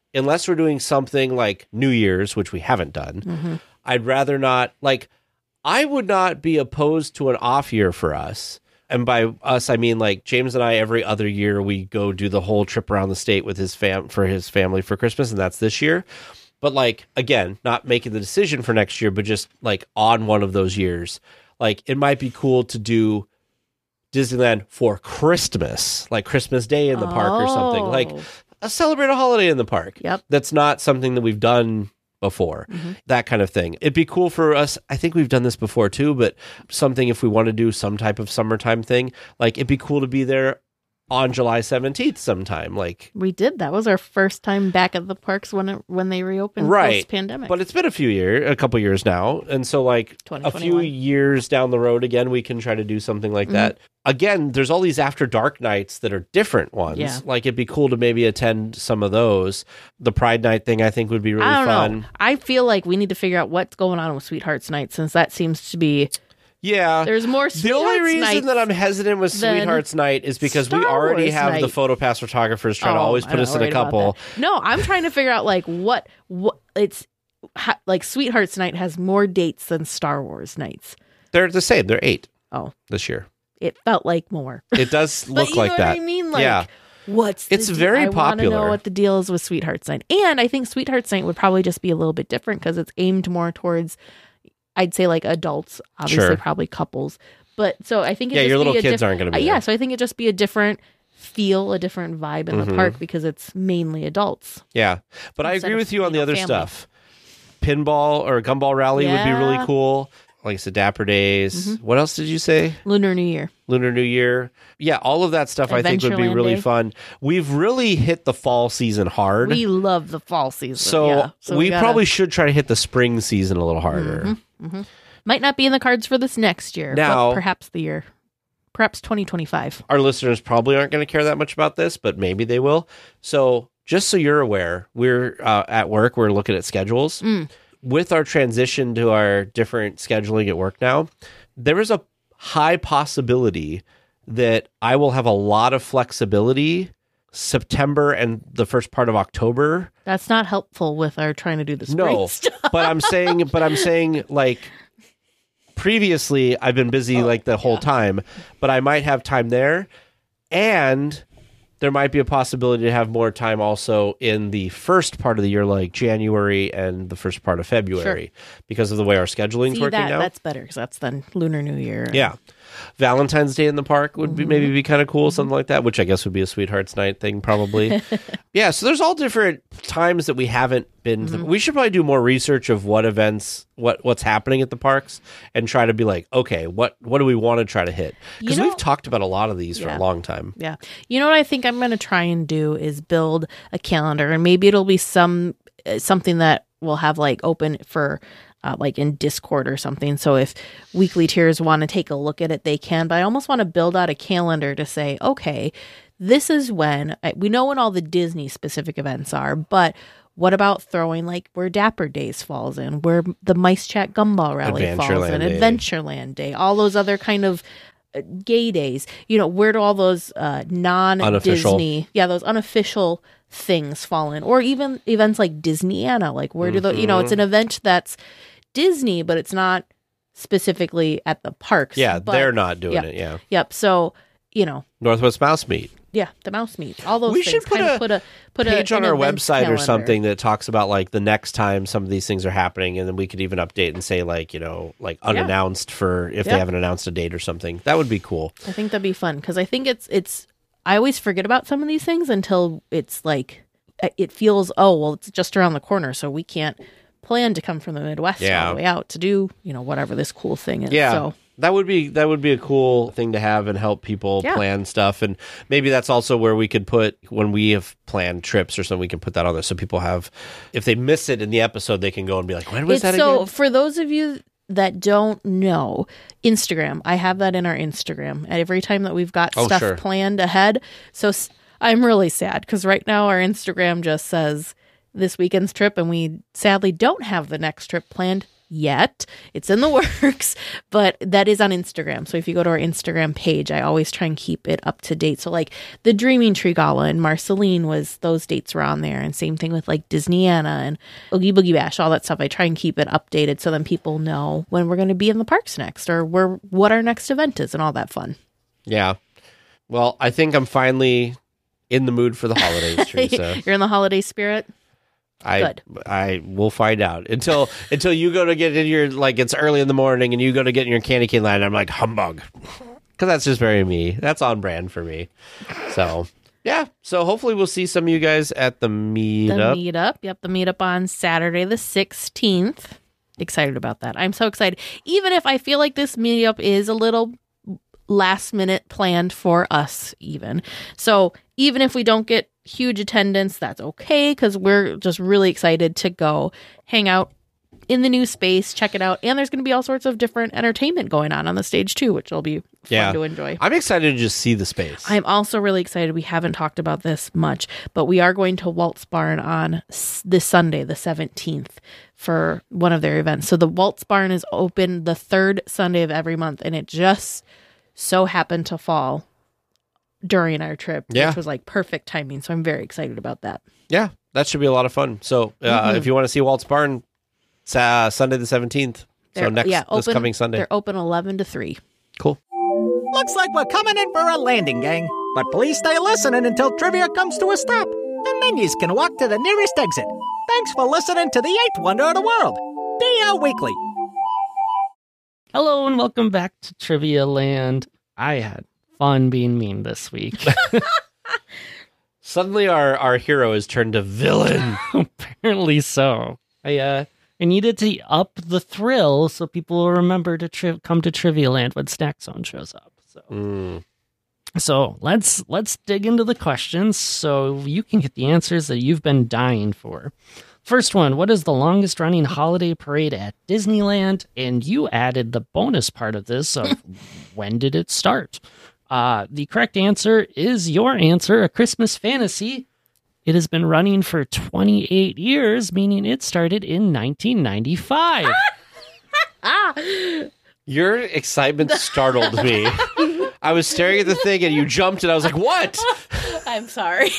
unless we're doing something like New Year's, which we haven't done, Mm-hmm. I'd rather not, like, I would not be opposed to an off year for us. And by us, I mean, like, James and I, every other year, we go do the whole trip around the state with his fam for his family for Christmas, and that's this year. But, like, again, not making the decision for next year, but just, like, on one of those years. Like, it might be cool to do Disneyland for Christmas, like Christmas Day in the park or something. Like, Oh. uh, celebrate a holiday in the park. Yep. That's not something that we've done before, Mm-hmm. that kind of thing. It'd be cool for us. I think we've done this before too, but something if we want to do some type of summertime thing, like it'd be cool to be there on July seventeenth sometime. Like, We did. That was our first time back at the parks when it, when they reopened right. post-pandemic. But it's been a few years, a couple years now. And so like a few twenty twenty-one. years down the road again, we can try to do something like Mm-hmm. that. Again, there's all these after dark nights that are different ones. Yeah. Like it'd be cool to maybe attend some of those. The Pride Night thing I think would be really I don't fun. know. I feel like we need to figure out what's going on with Sweethearts Night, since that seems to be Yeah. there's more The Sweethearts only reason Nights that I'm hesitant with than Sweethearts Night is because we Star already Wars have the Night. PhotoPass photographers trying to Oh, always I'm put not us in a worried about couple. that. No, I'm trying to figure out like what what it's ha, like. Sweethearts Night has more dates than Star Wars Nights. They're the same. They're eight Oh, this year. it felt like more. It does But look you like know that. what I mean? Like, yeah. what's the It's deal? very I wanna popular. know what the deal is with Sweethearts Night, and I think Sweethearts Night would probably just be a little bit different because it's aimed more towards, I'd say, like adults, obviously, Sure. probably couples. But so I think it Yeah, just your be little a kids diff- aren't gonna be uh, yeah, there. so I think it just be a different feel, a different vibe in Mhm. the park because it's mainly adults. Yeah. But I Instead agree of, with you on you the know, other family. stuff. Pinball or Gumball Rally would be really Yeah. cool. Like I said, Dapper Days. Mm-hmm. What else did you say? Lunar New Year. Lunar New Year. Yeah, all of that stuff I think would be Adventureland really Day. fun. We've really hit the fall season hard. We love the fall season. so yeah. so we, gotta- probably should try to hit the spring season a little harder. might not be in the cards for this next year. Now- but perhaps the year, perhaps twenty twenty-five. Our listeners probably aren't going to care that much about this, but maybe they will. So just so you're aware, we're uh, at work, we're looking at schedules. Mm. With our transition to our different scheduling at work now, there is a high possibility that I will have a lot of flexibility September and the first part of October. That's not helpful with our trying to do the spring No, stuff. but I'm saying, but I'm saying like previously I've been busy like the whole time, but I might have time there, and there might be a possibility to have more time also in the first part of the year, like January and the first part of February, because of the way our scheduling's See, working that, now. that's better because that's then Lunar New Year. Yeah. Valentine's Day in the park would be maybe be kind of Mm-hmm. cool, something like that, which I guess would be a Sweethearts Night thing probably. Yeah, so there's all different times that we haven't been to. Mm-hmm. We should probably do more research of what events, what what's happening at the parks, and try to be like, okay, what what do we want to try to hit? Because You know- we've talked about a lot of these for Yeah. a long time. Yeah. You know what I think I'm going to try and do is build a calendar, and maybe it'll be some uh, something that we'll have like open for uh, like in Discord or something. So if weekly tiers want to take a look at it, they can. But I almost want to build out a calendar to say, okay, this is when I, we know when all the Disney specific events are, but what about throwing like where Dapper Days falls in, where the Mice Chat Gumball Rally falls Adventureland in, Day. Adventureland Day, all those other kind of uh, gay days. You know, where do all those uh, Unofficial. non-Disney, yeah, those unofficial things fall in, or even events like Disneyana? Like where do the you know it's Mm-hmm. an event that's Disney, but it's not specifically at the parks. Yeah, but, they're not doing yep. it. Yeah, Yep. So you know, Northwest Mouse Meet. yeah, the mouse meat, all those We things. should put kind a of put a put Page a, on an our events website or calendar. something that talks about like the next time some of these things are happening, and then we could even update and say like you know like unannounced for if Yeah. they haven't announced a date or something. That would be cool. I think that'd be fun because I think it's it's. I always forget about some of these things until it's like it feels oh well it's just around the corner, so we can't plan to come from the Midwest Yeah. all the way out to do you know whatever this cool thing is. Yeah. So That would be that would be a cool thing to have and help people Yeah. plan stuff, and maybe that's also where we could put when we have planned trips or something. We can put that on there so people have, if they miss it in the episode, they can go and be like, "When was it's that so again?" for those of you that don't know Instagram, I have that in our Instagram every time that we've got Oh, stuff sure. planned ahead. So s- I'm really sad because right now our Instagram just says this weekend's trip, and we sadly don't have the next trip planned yet. It's in the works, but that is on Instagram. So if you go to our Instagram page, I always try and keep it up to date. So like the Dreaming Tree Gala and Marceline was, those dates were on there. And same thing with like Disneyana and Oogie Boogie Bash, all that stuff. I try and keep it updated so then people know when we're going to be in the parks next or where, what our next event is and all that fun. Yeah. Well, I think I'm finally in the mood for the holidays, Teresa. You're in the holiday spirit? I Good. I will find out until until you go to get in your, like, it's early in the morning and you go to get in your candy cane line. I'm like, humbug, because that's just very me. That's on brand for me. So yeah. So hopefully we'll see some of you guys at the meetup. The meetup. Yep. The meetup on Saturday the sixteenth. Excited about that. I'm so excited. Even if I feel like this meetup is a little last minute planned for us even. So even if we don't get huge attendance, that's okay because we're just really excited to go hang out in the new space, check it out. And there's going to be all sorts of different entertainment going on on the stage too, which will be fun Yeah. to enjoy. I'm excited to just see the space. I'm also really excited. We haven't talked about this much, but we are going to Waltz Barn on s- this Sunday, the seventeenth, for one of their events. So the Waltz Barn is open the third Sunday of every month, and it just so happened to fall during our trip, Yeah. which was like perfect timing. So I'm very excited about that. Yeah, that should be a lot of fun. So uh, Mhm. if you want to see Waltz Barn, it's uh, Sunday the seventeenth. So They're- next yeah, this open- coming Sunday. They're open eleven to three. Cool. Looks like we're coming in for a landing, gang. But please stay listening until trivia comes to a stop. And then you can walk to the nearest exit. Thanks for listening to the eighth wonder of the world, D L Weekly. Hello and welcome back to Trivia Land. I had fun being mean this week. Suddenly our, our hero is turned to villain. Apparently so. I uh I needed to up the thrill so people will remember to tri- come to Trivia Land when Snack Zone shows up. So Mm. so let's let's dig into the questions so you can get the answers that you've been dying for. First one, what is the longest running holiday parade at Disneyland? And you added the bonus part of this of when did it start? Uh, the correct answer is your answer, A Christmas Fantasy. It has been running for twenty-eight years, meaning it started in nineteen ninety-five. Your excitement startled me. I was staring at the thing and you jumped and I was like, what? I'm sorry.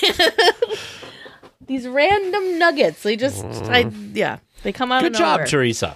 These random nuggets, they just, I yeah, they come out Good of job, nowhere. Teresa.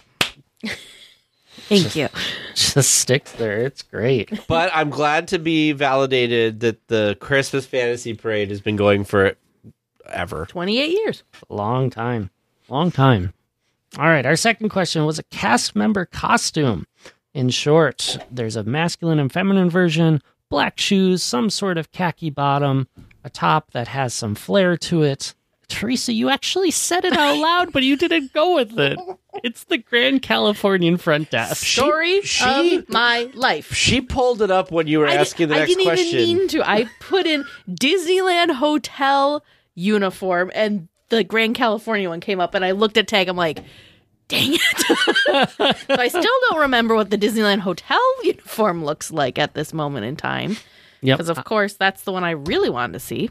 Thank you. Just sticks there. It's great. But I'm glad to be validated that the Christmas Fantasy Parade has been going for ever. twenty-eight years. Long time. Long time. All right. Our second question was a cast member costume. In short, there's a masculine and feminine version, black shoes, some sort of khaki bottom, a top that has some flair to it. Teresa, you actually said it out loud, but you didn't go with it. It's the Grand Californian Front Desk. She- Story she- of my life. She pulled it up when you were I, asking the I next didn't question. even mean to. I put in Disneyland Hotel uniform, and the Grand California one came up, and I looked at tag. I'm like, dang it. So I still don't remember what the Disneyland Hotel uniform looks like at this moment in time. Yep. Because, of course, that's the one I really wanted to see.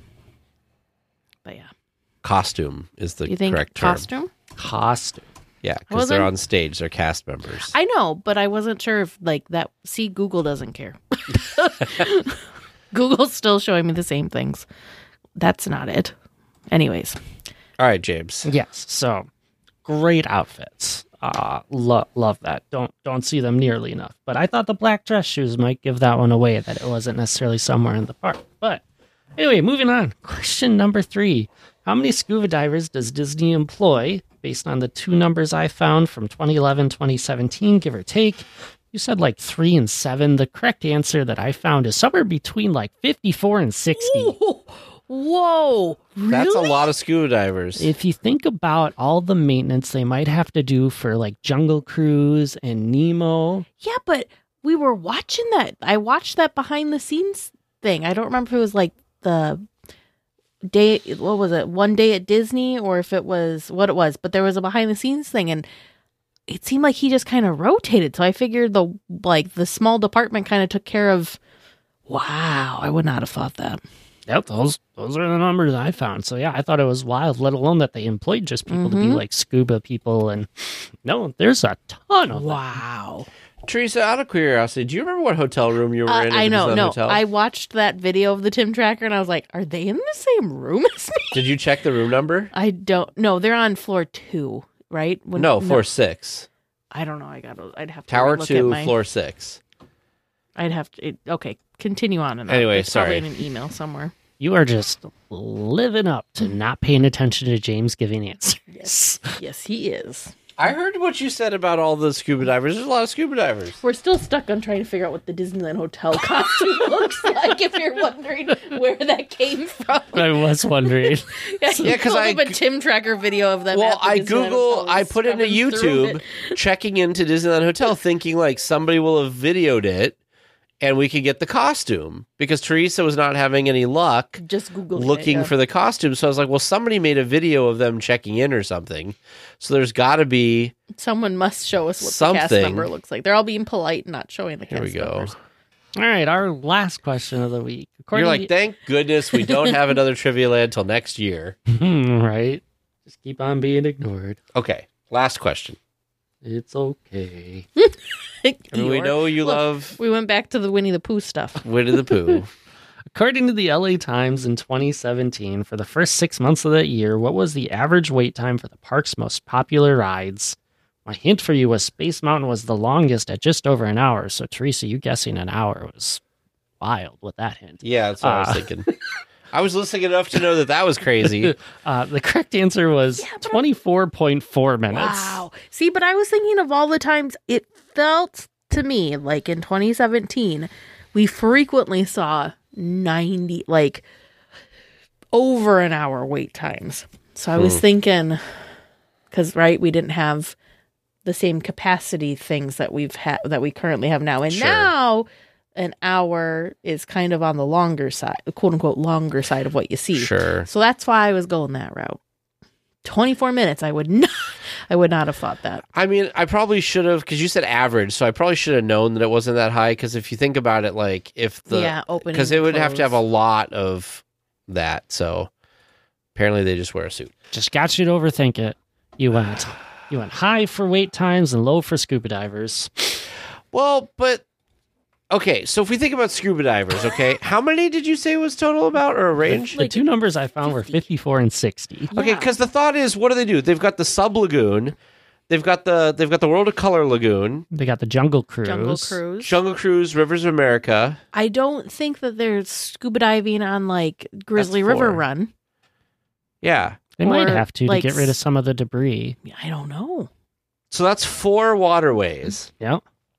But yeah. Costume is the You think correct term. costume? Costume. Yeah, I because they're wasn't- on stage. They're cast members. I know, but I wasn't sure if, like, that. See, Google doesn't care. Google's still showing me the same things. That's not it. Anyways. All right, James. Yes. So great outfits. Uh, lo- love that. Don't don't see them nearly enough. But I thought the black dress shoes might give that one away, that it wasn't necessarily somewhere in the park. But anyway, moving on. Question number three. How many scuba divers does Disney employ based on the two numbers I found from twenty eleven, twenty seventeen, give or take? You said like three and seven. The correct answer that I found is somewhere between like fifty-four and sixty. Ooh, whoa. Really? That's a lot of scuba divers. If you think about all the maintenance they might have to do for like Jungle Cruise and Nemo. Yeah, but we were watching that. I watched that behind the scenes thing. I don't remember if it was like the day, what was it, one day at Disney, or if it was what it was, but there was a behind the scenes thing, and it seemed like he just kind of rotated. So I figured the like the small department kind of took care of. Wow, I would not have thought that. Yep, those those are the numbers I found. So yeah, I thought it was wild, let alone that they employed just people mm-hmm. to be like scuba people. And no, there's a ton of wow. them. Teresa, out of curiosity, do you remember what hotel room you were uh, in? I know, no. Hotel? I watched that video of the Tim Tracker and I was like, are they in the same room as me? Did you check the room number? I don't know. They're on floor two, right? When, no, floor no. six. I don't know. I got. I'd have to Tower look two, at my, floor six. I'd have to. It, okay, continue on. And anyway, it's sorry. Probably in an email somewhere. You are just living up to not paying attention to James giving answers. Yes, yes, he is. I heard what you said about all the scuba divers. There's a lot of scuba divers. We're still stuck on trying to figure out what the Disneyland Hotel costume looks like, if you're wondering where that came from. I was wondering. yeah, yeah, because I... up a Tim Tracker video of them. Well, I Google, I put into YouTube, checking into Disneyland Hotel, thinking like somebody will have videoed it, and we could get the costume. Because Teresa was not having any luck just Googled looking it, yeah. for the costume. So I was like, well, somebody made a video of them checking in or something. So there's got to be... Someone must show us what something. the cast number looks like. They're all being polite and not showing the cast numbers. Here we go. numbers. All right, our last question of the week. According You're like, to... thank goodness we don't have another Trivia Land until next year. Right. Just keep on being ignored. Okay, last question. It's okay. I mean, we know you Look, love... We went back to the Winnie the Pooh stuff. Winnie the Pooh. According to the L A Times in twenty seventeen, for the first six months of that year, what was the average wait time for the park's most popular rides? My hint for you was Space Mountain was the longest at just over an hour. So, Teresa, you guessing an hour was wild with that hint. Yeah, that's what uh, I was thinking. I was listening enough to know that that was crazy. uh, the correct answer was yeah, twenty-four point four minutes. Wow. See, but I was thinking of all the times it felt to me like in twenty seventeen, we frequently saw ninety, like over an hour wait times. So I was hmm. thinking, because, right, we didn't have the same capacity things that we've had, that we currently have now. And sure. now an hour is kind of on the longer side, the quote unquote longer side of what you see. Sure. So that's why I was going that route. twenty-four minutes. I would not, I would not have thought that. I mean, I probably should have, because you said average, so I probably should have known that it wasn't that high. Because if you think about it, like if the, yeah, opening, because it would close. have to have a lot of that. So apparently they just wear a suit. Just got you to overthink it. You went, you went high for wait times and low for scuba divers. Well, but okay, so if we think about scuba divers, okay, how many did you say was total about, or a range? The, the two numbers I found were fifty-four and sixty. Yeah. Okay, because the thought is, what do they do? They've got the Sub Lagoon, they've got the they've got the World of Color Lagoon, they got the Jungle Cruise, Jungle Cruise, Jungle Cruise, Rivers of America. I don't think that they're scuba diving on like Grizzly River Run. Yeah, they or, might have to like, to get rid of some of the debris. I don't know. So that's four waterways. Yep.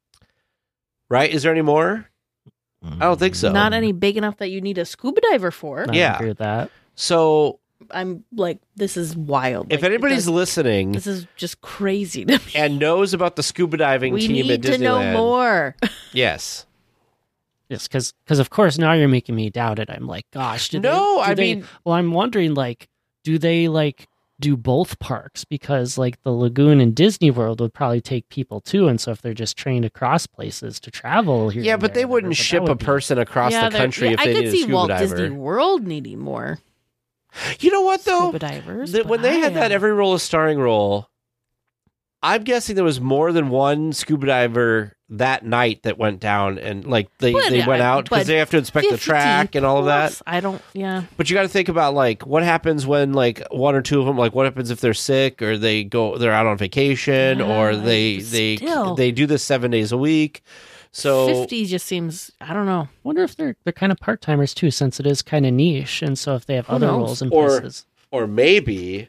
Right? Is there any more? I don't think so. Not any big enough that you need a scuba diver for. I yeah. agree with that. So I'm like, this is wild. If like, anybody's does, listening, this is just crazy to me. And knows about the scuba diving we team at Disneyland. We need to know more. Yes. Yes, because of course now you're making me doubt it. I'm like, gosh, do no, they, do I they, mean, well, I'm wondering, like, do they like do both parks? Because like the lagoon in Disney World would probably take people too, and so if they're just trained across places to travel here, yeah, but there, they wouldn't whatever, ship a be... person across yeah, the country yeah, if they I needed could see a scuba Walt diver. Disney World needing more. You know what though? Scuba divers. The, when they had that every role a starring role, I'm guessing there was more than one scuba diver that night that went down and like they, but, they went out because they have to inspect the track and all of that. I don't, yeah. But you got to think about like what happens when like one or two of them, like what happens if they're sick or they go, they're out on vacation yeah, or they, they, still. they do this seven days a week. So fifty just seems, I don't know. Wonder if they're, they're kind of part-timers too, since it is kind of niche. And so if they have Who other knows? roles in or, places. Or maybe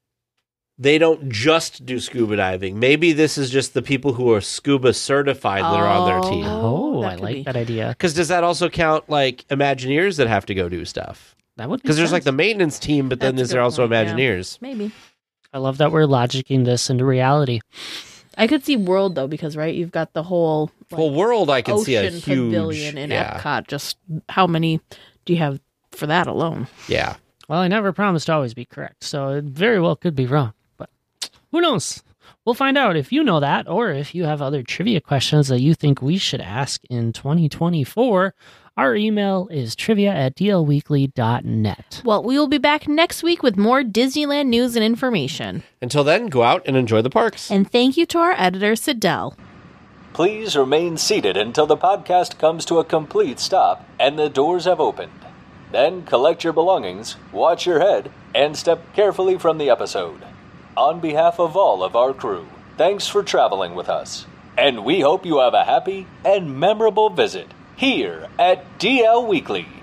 they don't just do scuba diving. Maybe this is just the people who are scuba certified that are on their team. Oh, that I could like be. that idea. Because does that also count like Imagineers that have to go do stuff? That would Because there's like the maintenance team, but then That's is a there good also point, yeah. Imagineers? Maybe. I love that we're logicking this into reality. I could see World though, because right, you've got the whole like, Well, World I can ocean see a huge pavilion in yeah. Epcot. Just how many do you have for that alone? Yeah. Well, I never promised to always be correct, so it very well could be wrong. But who knows? We'll find out if you know that, or if you have other trivia questions that you think we should ask in twenty twenty-four. Our email is trivia at d l weekly dot net. Well, we will be back next week with more Disneyland news and information. Until then, go out and enjoy the parks. And thank you to our editor, Sidell. Please remain seated until the podcast comes to a complete stop and the doors have opened. Then collect your belongings, watch your head, and step carefully from the episode. On behalf of all of our crew, thanks for traveling with us. And we hope you have a happy and memorable visit here at D L Weekly.